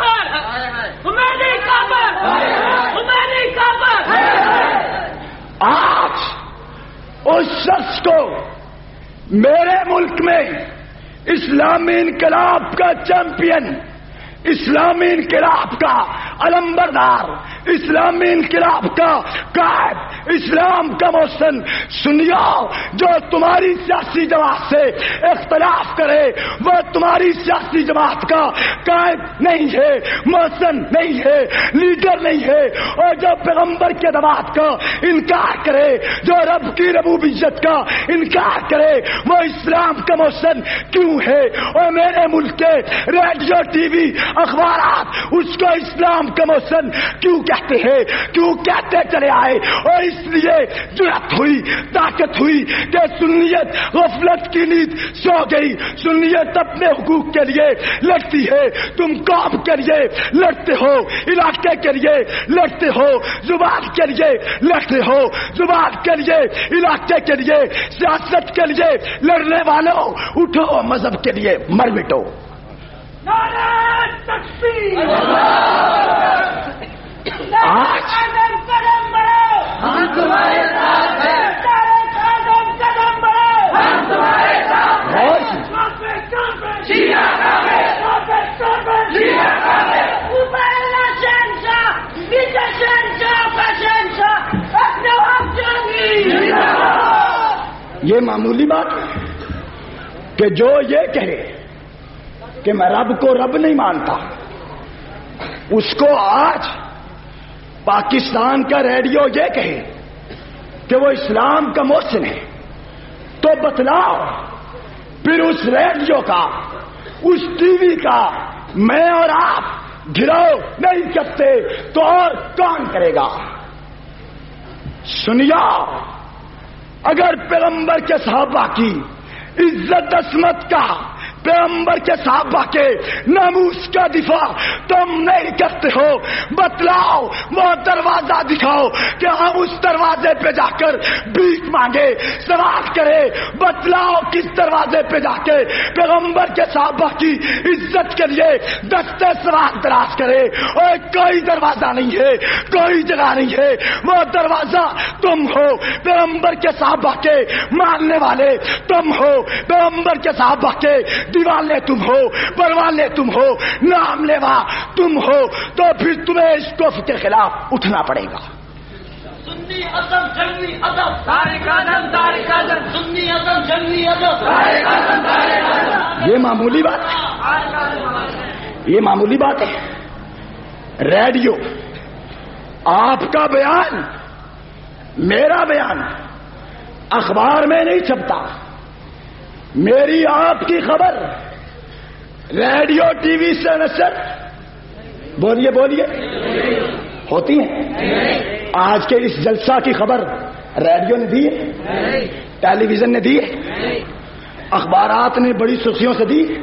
آج اس شخص کو میرے ملک میں اسلامی انقلاب کا چیمپئن، اسلامی انقلاب کا علمبردار، اسلامی انقلاب کا قائد، اسلام کا محسن سنیاؤ جو تمہاری سیاسی جماعت سے اختلاف کرے وہ تمہاری سیاسی جماعت کا قائد نہیں ہے، محسن نہیں ہے، لیڈر نہیں ہے، اور جو پیغمبر کے داماد کا انکار کرے، جو رب کی ربوبیت کا انکار کرے وہ اسلام کا محسن کیوں ہے؟ اور میرے ملک کے ریڈیو ٹی وی اخبارات اس کو اسلام کا محسن کیوں کہتے ہیں، کیوں کہتے چلے آئے؟ اور اس لیے جرأت ہوئی، طاقت ہوئی کہ سنیت غفلت کی نیند سو گئی، سنیت اپنے حقوق کے لیے لڑتی ہے، تم قوم کے لیے لڑتے ہو، علاقے کے لیے لڑتے ہو، زبان کے لیے لڑتے ہو، زبان کے لیے، علاقے کے لیے، سیاست کے لیے لڑنے والوں اٹھو، مذہب کے لیے مر مٹو۔ نعرہ تکبیر، آج قدم بڑھو، ہم تمہارے ساتھ ہیں، قدم قدم بڑھو، ہم تمہارے ساتھ ہیں، شیعہ کافر، شیعہ کافر، اوپر اللہ شہنشاہ، نیچے شہنشاہ کا شہنشاہ، اپنے آپ جانگی۔ یہ معمولی بات ہے کہ جو یہ کہے کہ میں رب کو رب نہیں مانتا، اس کو آج پاکستان کا ریڈیو یہ کہے کہ وہ اسلام کا محسن ہے، تو بتلاؤ پھر اس ریڈیو کا، اس ٹی وی کا میں اور آپ گھراؤ نہیں کرتے تو اور کون کرے گا؟ سنیا، اگر پیغمبر کے صحابہ کی عزت عصمت کا، پیغمبر کے صحابہ کے ناموس کا دفاع تم نہیں کرتے ہو، بتلاؤ وہ دروازہ دکھاؤ کہ ہم اس دروازے پہ جا کر بھیک مانگے، سوال کرے، بتلاؤ کس دروازے پہ جا کے پیغمبر کے صحابہ کی عزت کے لیے دستے سوال دراز کرے۔ اور کوئی دروازہ نہیں ہے، کوئی جگہ نہیں ہے، وہ دروازہ تم ہو، پیغمبر کے صحابہ کے ماننے والے تم ہو، پیغمبر کے صحابہ کے دیوانے تم ہو، پروانے تم ہو، نام لیوا تم ہو، تو پھر تمہیں اس کفر کے خلاف اٹھنا پڑے گا۔ سنی ادب جنگی ادب، تاریخ ادب تاریخ ادب، سنی ادب جنگی ادب، تاریخ ادب تاریخ ادب۔ یہ معمولی بات ہے، یہ معمولی بات ہے۔ ریڈیو آپ کا بیان، میرا بیان اخبار میں نہیں چھپتا، میری آپ کی خبر ریڈیو ٹی وی سے نشر بولیے بولیے ہوتی ہے۔ آج کے اس جلسہ کی خبر ریڈیو نے دی ہے، ٹیلی ویژن نے دی ہے، اخبارات نے بڑی سرخیوں سے دی۔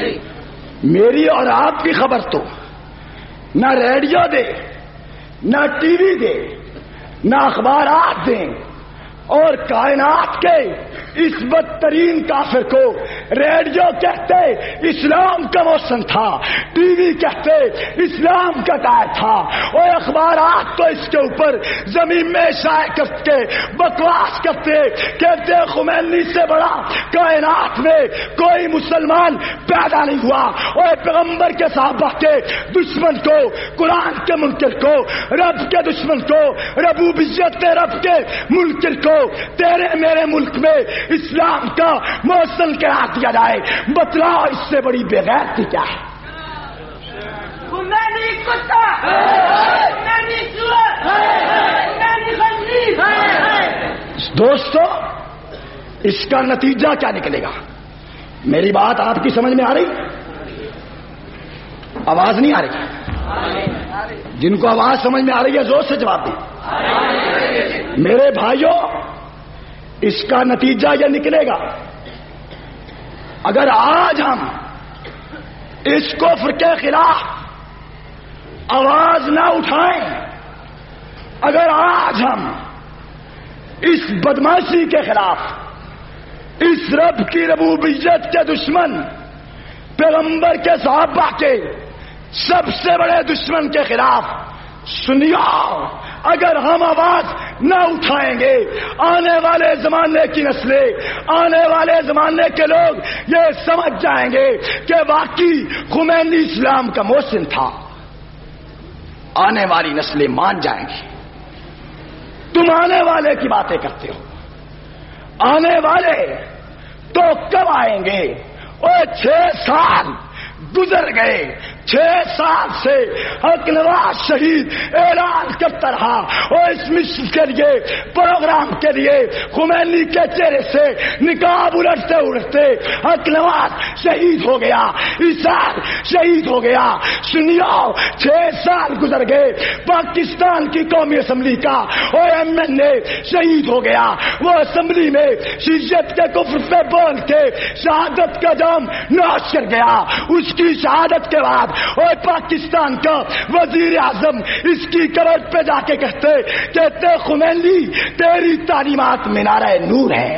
میری اور آپ کی خبر تو نہ ریڈیو دے، نہ ٹی وی دے، نہ اخبارات دیں، اور کائنات کے اس بدترین کافر کو ریڈیو کہتے اسلام کا محسن تھا، ٹی وی کہتے اسلام کا قائد تھا، اور اخبارات تو اس کے اوپر زمین میں شائع کرتے بکواس کرتے کہتے خمینی سے بڑا کائنات میں کوئی مسلمان پیدا نہیں ہوا، اور پیغمبر کے صحابہ کے دشمن کو، قرآن کے منکر کو، رب کے دشمن کو، ربوبیت رب کے منکر کو تیرے میرے ملک میں اسلام کا محسن قرار دیا جائے۔ بتلاؤ اس سے بڑی بے غیرتی کیا ہے؟ خمینی کتا، خمینی چور، خمینی خنزیر۔ دوستو، اس کا نتیجہ کیا نکلے گا؟ میری بات آپ کی سمجھ میں آ رہی؟ آواز نہیں آ رہی؟ جن کو آواز سمجھ میں آ رہی ہے زور سے جواب دیں۔ میرے بھائیوں، اس کا نتیجہ یہ نکلے گا، اگر آج ہم اس کفر کے خلاف آواز نہ اٹھائیں، اگر آج ہم اس بدماشی کے خلاف، اس رب کی ربوبیت کے دشمن، پیغمبر کے صحابہ کے سب سے بڑے دشمن کے خلاف، سنیو، اگر ہم آواز نہ اٹھائیں گے، آنے والے زمانے کی نسلیں، آنے والے زمانے کے لوگ یہ سمجھ جائیں گے کہ واقعی خمینی اسلام کا محسن تھا۔ آنے والی نسلیں مان جائیں گی۔ تم آنے والے کی باتیں کرتے ہو، آنے والے تو کب آئیں گے؟ اور چھ سال گزر گئے، چھ سال سے حق نواز شہید اعلان کرتا رہا اور اس مشن کے لیے پروگرام کے لیے خمینی کے چہرے سے نقاب الٹتے اڑتے حق نواز شہید ہو گیا، عیسیٰ شہید ہو گیا۔ سنیو، چھ سال گزر گئے، پاکستان کی قومی اسمبلی کا او ایم این اے شہید ہو گیا، وہ اسمبلی میں شیعیت کے کفر پہ بول کے شہادت کا جام نوش کر گیا۔ اس کی شہادت کے بعد اور پاکستان کا وزیر اعظم اس کی قبر پہ جا کے کہتے کہتے خمینی تیری تعلیمات مینارہ نور ہے۔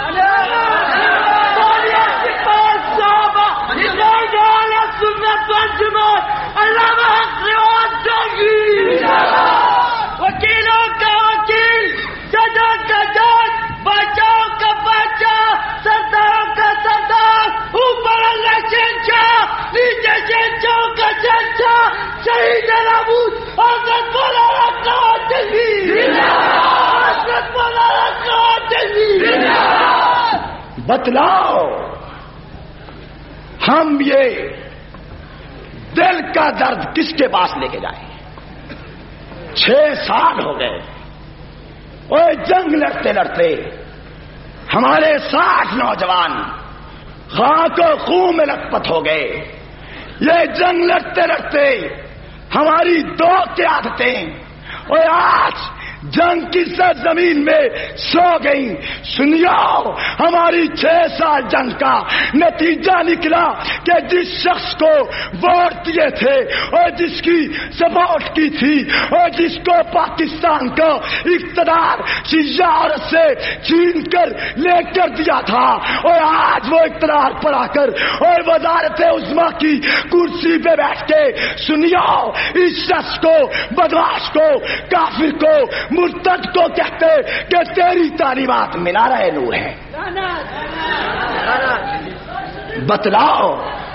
وکیلوں کا وکیل، ججوں کا جج، بچاؤ کا بچہ، سرداروں کا سردار، اوپر اللہ شہنشاہ، نیچے شہنشاہوں کا شہنشاہ، شہید ناموس حضرت مولانا قوادی، حضرت مولانا قوادی۔ بتلاؤ ہم یہ دل کا درد کس کے پاس لے کے جائیں؟ چھ سال ہو گئے اور جنگ لڑتے لڑتے ہمارے ساٹھ نوجوان خاک و خون میں لطپت ہو گئے۔ یہ جنگ لڑتے لڑتے ہماری دو قیادتیں اور آج جنگ کی سرزمین میں سو گئی۔ سنیو، ہماری چھ سال جنگ کا نتیجہ نکلا کہ جس شخص کو ووٹ دیے تھے اور جس کی سپورٹ کی تھی اور جس کو پاکستان کا اقتدار شیعہ عورت سے چھین کر لے کر دیا تھا اور آج وہ اقتدار پر آ کر اور وزارت عظمیٰ کی کرسی پہ بیٹھ کے، سنیو، اس شخص کو، بدماش کو، کافر کو، مرتد کو کہتے کہ تیری تعلیمات مینارہ نور ہے۔ بتلاؤ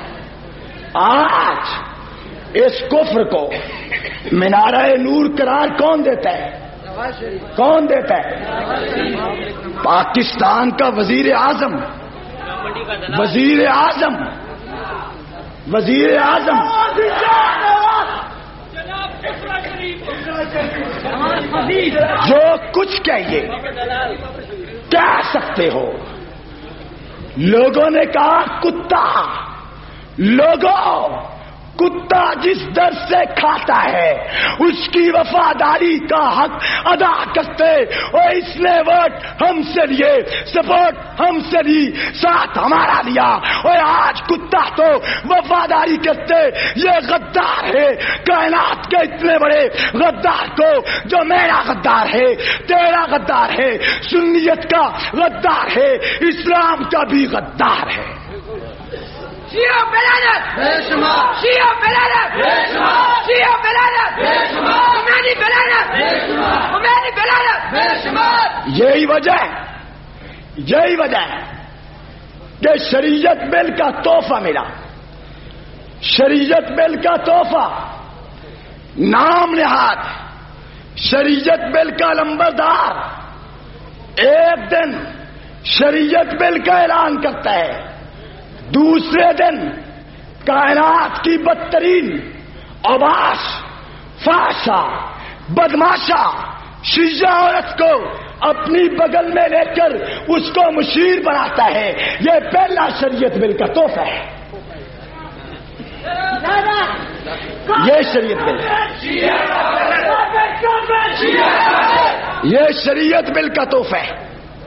آج اس کفر کو مینارہ نور قرار کون دیتا ہے؟ کون دیتا ہے؟ پاکستان کا وزیر اعظم، وزیر اعظم وزیر اعظم جو کچھ کہیے کہہ سکتے ہو۔ لوگوں نے کہا کتا، لوگوں کتا جس در سے کھاتا ہے اس کی وفاداری کا حق ادا کرتے، اور اس نے ووٹ ہم سے لیے، سپورٹ ہم سے لی، ساتھ ہمارا لیا، اور آج کتا تو وفاداری کرتے۔ یہ غدار ہے کائنات کے اتنے بڑے غدار کو، جو میرا غدار ہے، تیرا غدار ہے، سنیت کا غدار ہے، اسلام کا بھی غدار ہے۔ شیعہ بلادت بے شمار، شیعہ بلادت بے شمار، شیعہ بلادت بے شمار، خمینی بلادت بے شمار، خمینی بلادت بے شمار۔ یہی وجہ ہے، یہی وجہ ہے کہ شریعت بل کا تحفہ ملا، شریعت بل کا تحفہ نام نہاد شریعت بل کا لمبردار ایک دن شریعت بل کا اعلان کرتا ہے، دوسرے دن کائنات کی بدترین اوباش، فحشا، بدماشا شیعہ عورت کو اپنی بغل میں لے کر اس کو مشیر بناتا ہے۔ یہ پہلا شریعت بل کا تحفہ ہے، یہ شریعت بل، یہ شریعت بل کا تحفہ ہے۔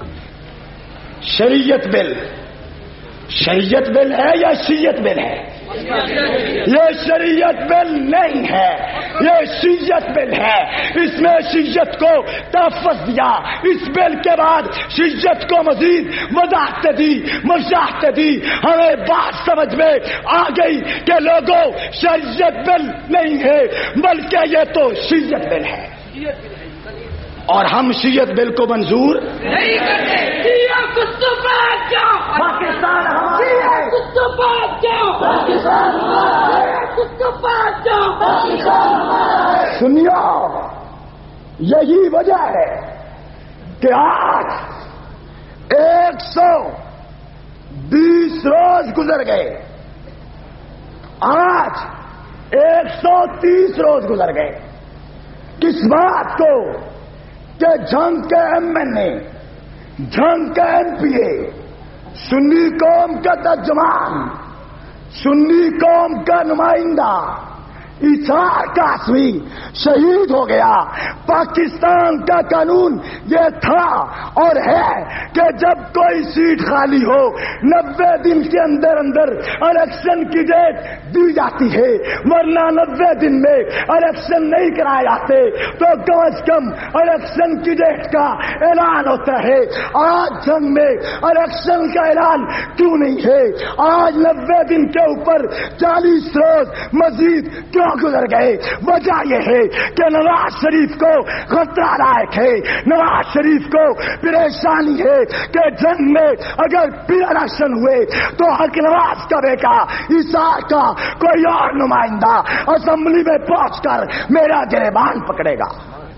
شریعت بل شریعت بل ہے یا شیعت بل ہے؟ یہ شریعت بل نہیں ہے، یہ شیعت بل ہے۔ اس میں شیعت کو تحفظ دیا، اس بل کے بعد شیعت کو مزید وضاحت دی، مشاہدہ دی۔ ہمیں بات سمجھ میں آ گئی کہ لوگوں شریعت بل نہیں ہے بلکہ یہ تو شیعت بل ہے، اور ہم شیعت بل کو منظور نہیں کرتے۔ شیعہ کتوں پر جاؤ، پاکستان ہمارا شیعہ کتوں پر جاؤ، پاکستان ہمارا ہے، شیعہ کتوں پر جاؤ، پاکستان ہمارا ہے۔ سنیو، یہی وجہ ہے کہ آج ایک سو بیس روز گزر گئے، آج ایک سو تیس روز گزر گئے کس بات کو کہ جنگ کے ایم این اے، جنگ کا ایم پی اے، سنی قوم کا ترجمان، سنی قوم کا نمائندہ ایثار قاسمی شہید ہو گیا۔ پاکستان کا قانون یہ تھا اور ہے کہ جب کوئی سیٹ خالی ہو نبے دن کے اندر اندر الیکشن کی ڈیٹ دی جاتی ہے، ورنہ نبے دن میں الیکشن نہیں کرائے جاتے تو کم از کم الیکشن کی ڈیٹ کا اعلان ہوتا ہے۔ آج جنگ میں الیکشن کا اعلان کیوں نہیں ہے؟ آج نبے دن کے اوپر چالیس روز مزید کیوں گزر گئے؟ وجہ یہ ہے کہ نواز شریف کو خطرہ لاحق ہے، نواز شریف کو پریشانی ہے کہ جنگ میں اگر پھر الیکشن ہوئے تو حق نواز کا بیٹا ایثار کا کوئی اور نمائندہ اسمبلی میں پہنچ کر میرا گریبان پکڑے گا۔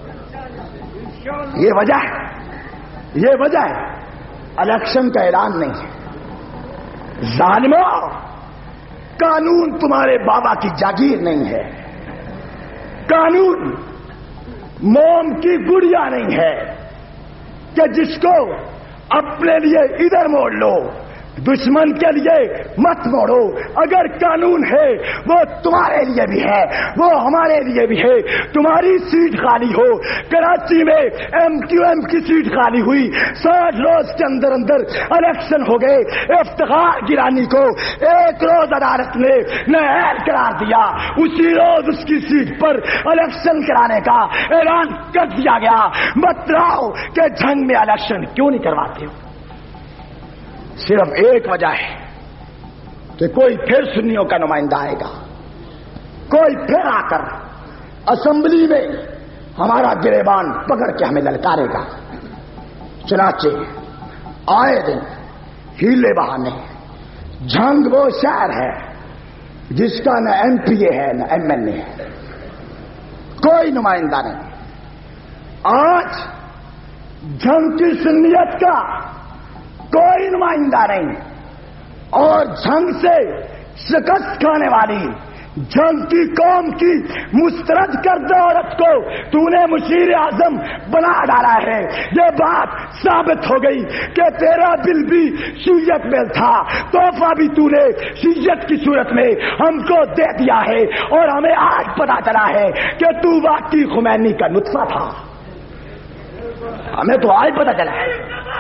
یہ وجہ ہے، یہ وجہ ہے الیکشن کا اعلان نہیں ہے۔ ظالموں، قانون تمہارے بابا کی جاگیر نہیں ہے، قانون موم کی گڑیا نہیں ہے کہ جس کو اپنے لیے ادھر موڑ لو، دشمن کے لیے مت موڑو۔ اگر قانون ہے وہ تمہارے لیے بھی ہے، وہ ہمارے لیے بھی ہے۔ تمہاری سیٹ خالی ہو، کراچی میں ایم کیو ایم کی سیٹ خالی ہوئی، ساٹھ روز کے اندر اندر الیکشن ہو گئے۔ افتخار گیلانی کو ایک روز عدالت نے نااہل قرار دیا، اسی روز اس کی سیٹ پر الیکشن کرانے کا اعلان کر دیا گیا۔ بتلاؤ کہ جنگ میں الیکشن کیوں نہیں کرواتے ہو؟ صرف ایک وجہ ہے کہ کوئی پھر سنیوں کا نمائندہ آئے گا، کوئی پھر آ کر اسمبلی میں ہمارا گریبان پکڑ کے ہمیں للکارے گا۔ چنانچہ آئے دن ہیلے بہانے جنگ وہ شہر ہے جس کا نہ ایم پی اے ہے نہ ایم این اے ہے، کوئی نمائندہ نہیں۔ آج جنگ کی سنیت کا کوئی نمائندہ نہیں، اور جنگ سے شکست کھانے والی جنگ کی قوم کی مسترد کردہ عورت کو تو نے مشیر اعظم بنا ڈالا ہے۔ یہ بات ثابت ہو گئی کہ تیرا بل بھی شیعت بل تھا، تحفہ بھی تو نے شیعت کی صورت میں ہم کو دے دیا ہے، اور ہمیں آج پتا چلا ہے کہ تو واقعی خمینی کا نطفہ تھا۔ ہمیں تو آج پتا چلا ہے۔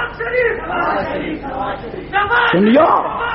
سنیو،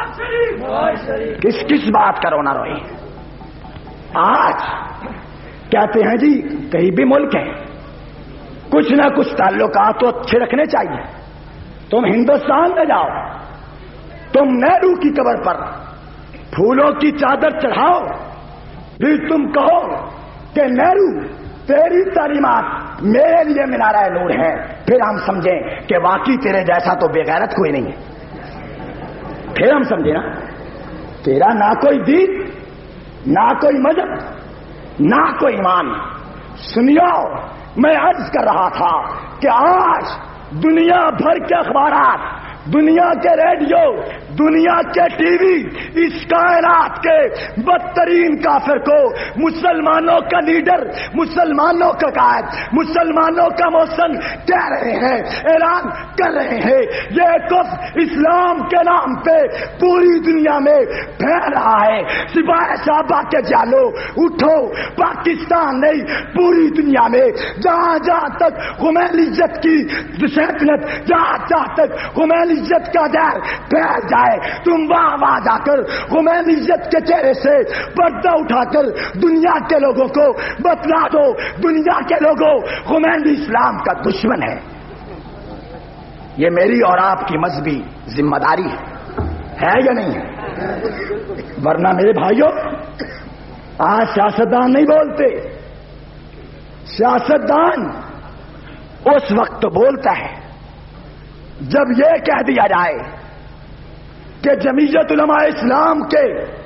کس کس بات کا رونا روئی؟ آج کہتے ہیں جی کہیں بھی ملک ہے، کچھ نہ کچھ تعلقات تو اچھے رکھنے چاہیے۔ تم ہندوستان میں جاؤ، تم نہرو کی قبر پر پھولوں کی چادر چڑھاؤ، پھر تم کہو کہ نہرو تیری تعلیمات میرے لیے منارہ نور ہے، پھر ہم سمجھیں کہ واقعی تیرے جیسا تو بے غیرت کوئی نہیں ہے۔ پھر ہم سمجھیں نا تیرا نہ کوئی دین، نہ کوئی مذہب، نہ کوئی ایمان۔ سنیو، میں عرض کر رہا تھا کہ آج دنیا بھر کے اخبارات، دنیا کے ریڈیو، دنیا کے ٹی وی اس کائنات کے بدترین کافر کو مسلمانوں کا لیڈر، مسلمانوں کا قائد، مسلمانوں کا محسن کہہ رہے ہیں، اعلان کر رہے ہیں۔ یہ کفر اسلام کے نام پہ پوری دنیا میں پھیل رہا ہے۔ سپاہی صحابہ کے جالو اٹھو، پاکستان نہیں پوری دنیا میں جہاں جہاں تک خمینیت کی سلطنت، جہاں جہاں تک خمینیت کا دیر پھیل جائے، تم وہاں وہاں جا کر خمینیت کے چہرے سے پردہ اٹھا کر دنیا کے لوگوں کو بتلا دو، دنیا کے لوگوں خمینی اسلام کا دشمن ہے۔ یہ میری اور آپ کی مذہبی ذمہ داری ہے، ہے یا نہیں ہے؟ ورنہ میرے بھائیوں، آج سیاستدان نہیں بولتے، سیاستدان اس وقت بولتا ہے جب یہ کہہ دیا جائے کہ جمعیت علماء اسلام کے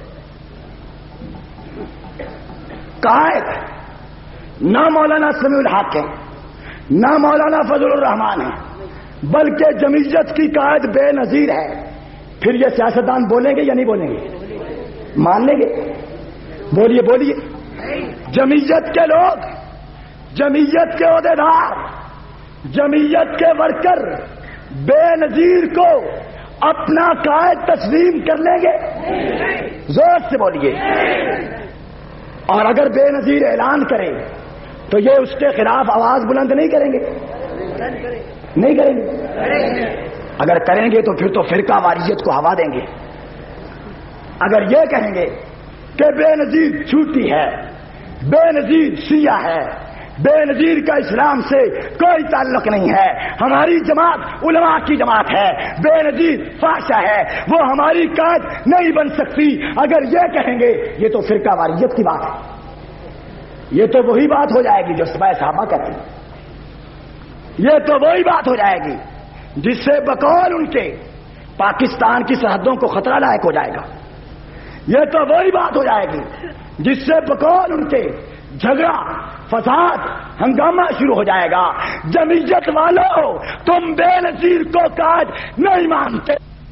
قائد نہ مولانا سمیع الحق ہے، نہ مولانا فضل الرحمان ہے، بلکہ جمعیت کی قائد بے نظیر ہے، پھر یہ سیاستدان بولیں گے یا نہیں بولیں گے؟ مان لیں گے؟ بولیے بولیے۔ جمعیت کے لوگ، جمعیت کے عہدیدار، جمعیت کے ورکر بے نظیر کو اپنا قائد تسلیم کر لیں گے؟ زور سے بولیے۔ اور اگر بے نظیر اعلان کرے تو یہ اس کے خلاف آواز بلند نہیں کریں گے؟ نہیں کریں گے؟ اگر کریں گے تو پھر تو فرقہ واریت کو ہوا دیں گے۔ اگر یہ کہیں گے کہ بے نظیر جھوٹی ہے، بے نظیر شیعہ ہے، بے نظیر کا اسلام سے کوئی تعلق نہیں ہے، ہماری جماعت علماء کی جماعت ہے، بے نظیر فاشا ہے، وہ ہماری قائد نہیں بن سکتی، اگر یہ کہیں گے یہ تو فرقہ واریت کی بات ہے، یہ تو وہی بات ہو جائے گی جو سبع صحابہ کہتے ہیں، یہ تو وہی بات ہو جائے گی جس سے بقول ان کے پاکستان کی سرحدوں کو خطرہ لاحق ہو جائے گا، یہ تو وہی بات ہو جائے گی جس سے بقول ان کے جھگڑا، فساد، ہنگامہ شروع ہو جائے گا۔ جمعیت والوں، تم بے نظیر کو قائد نہیں مانتے۔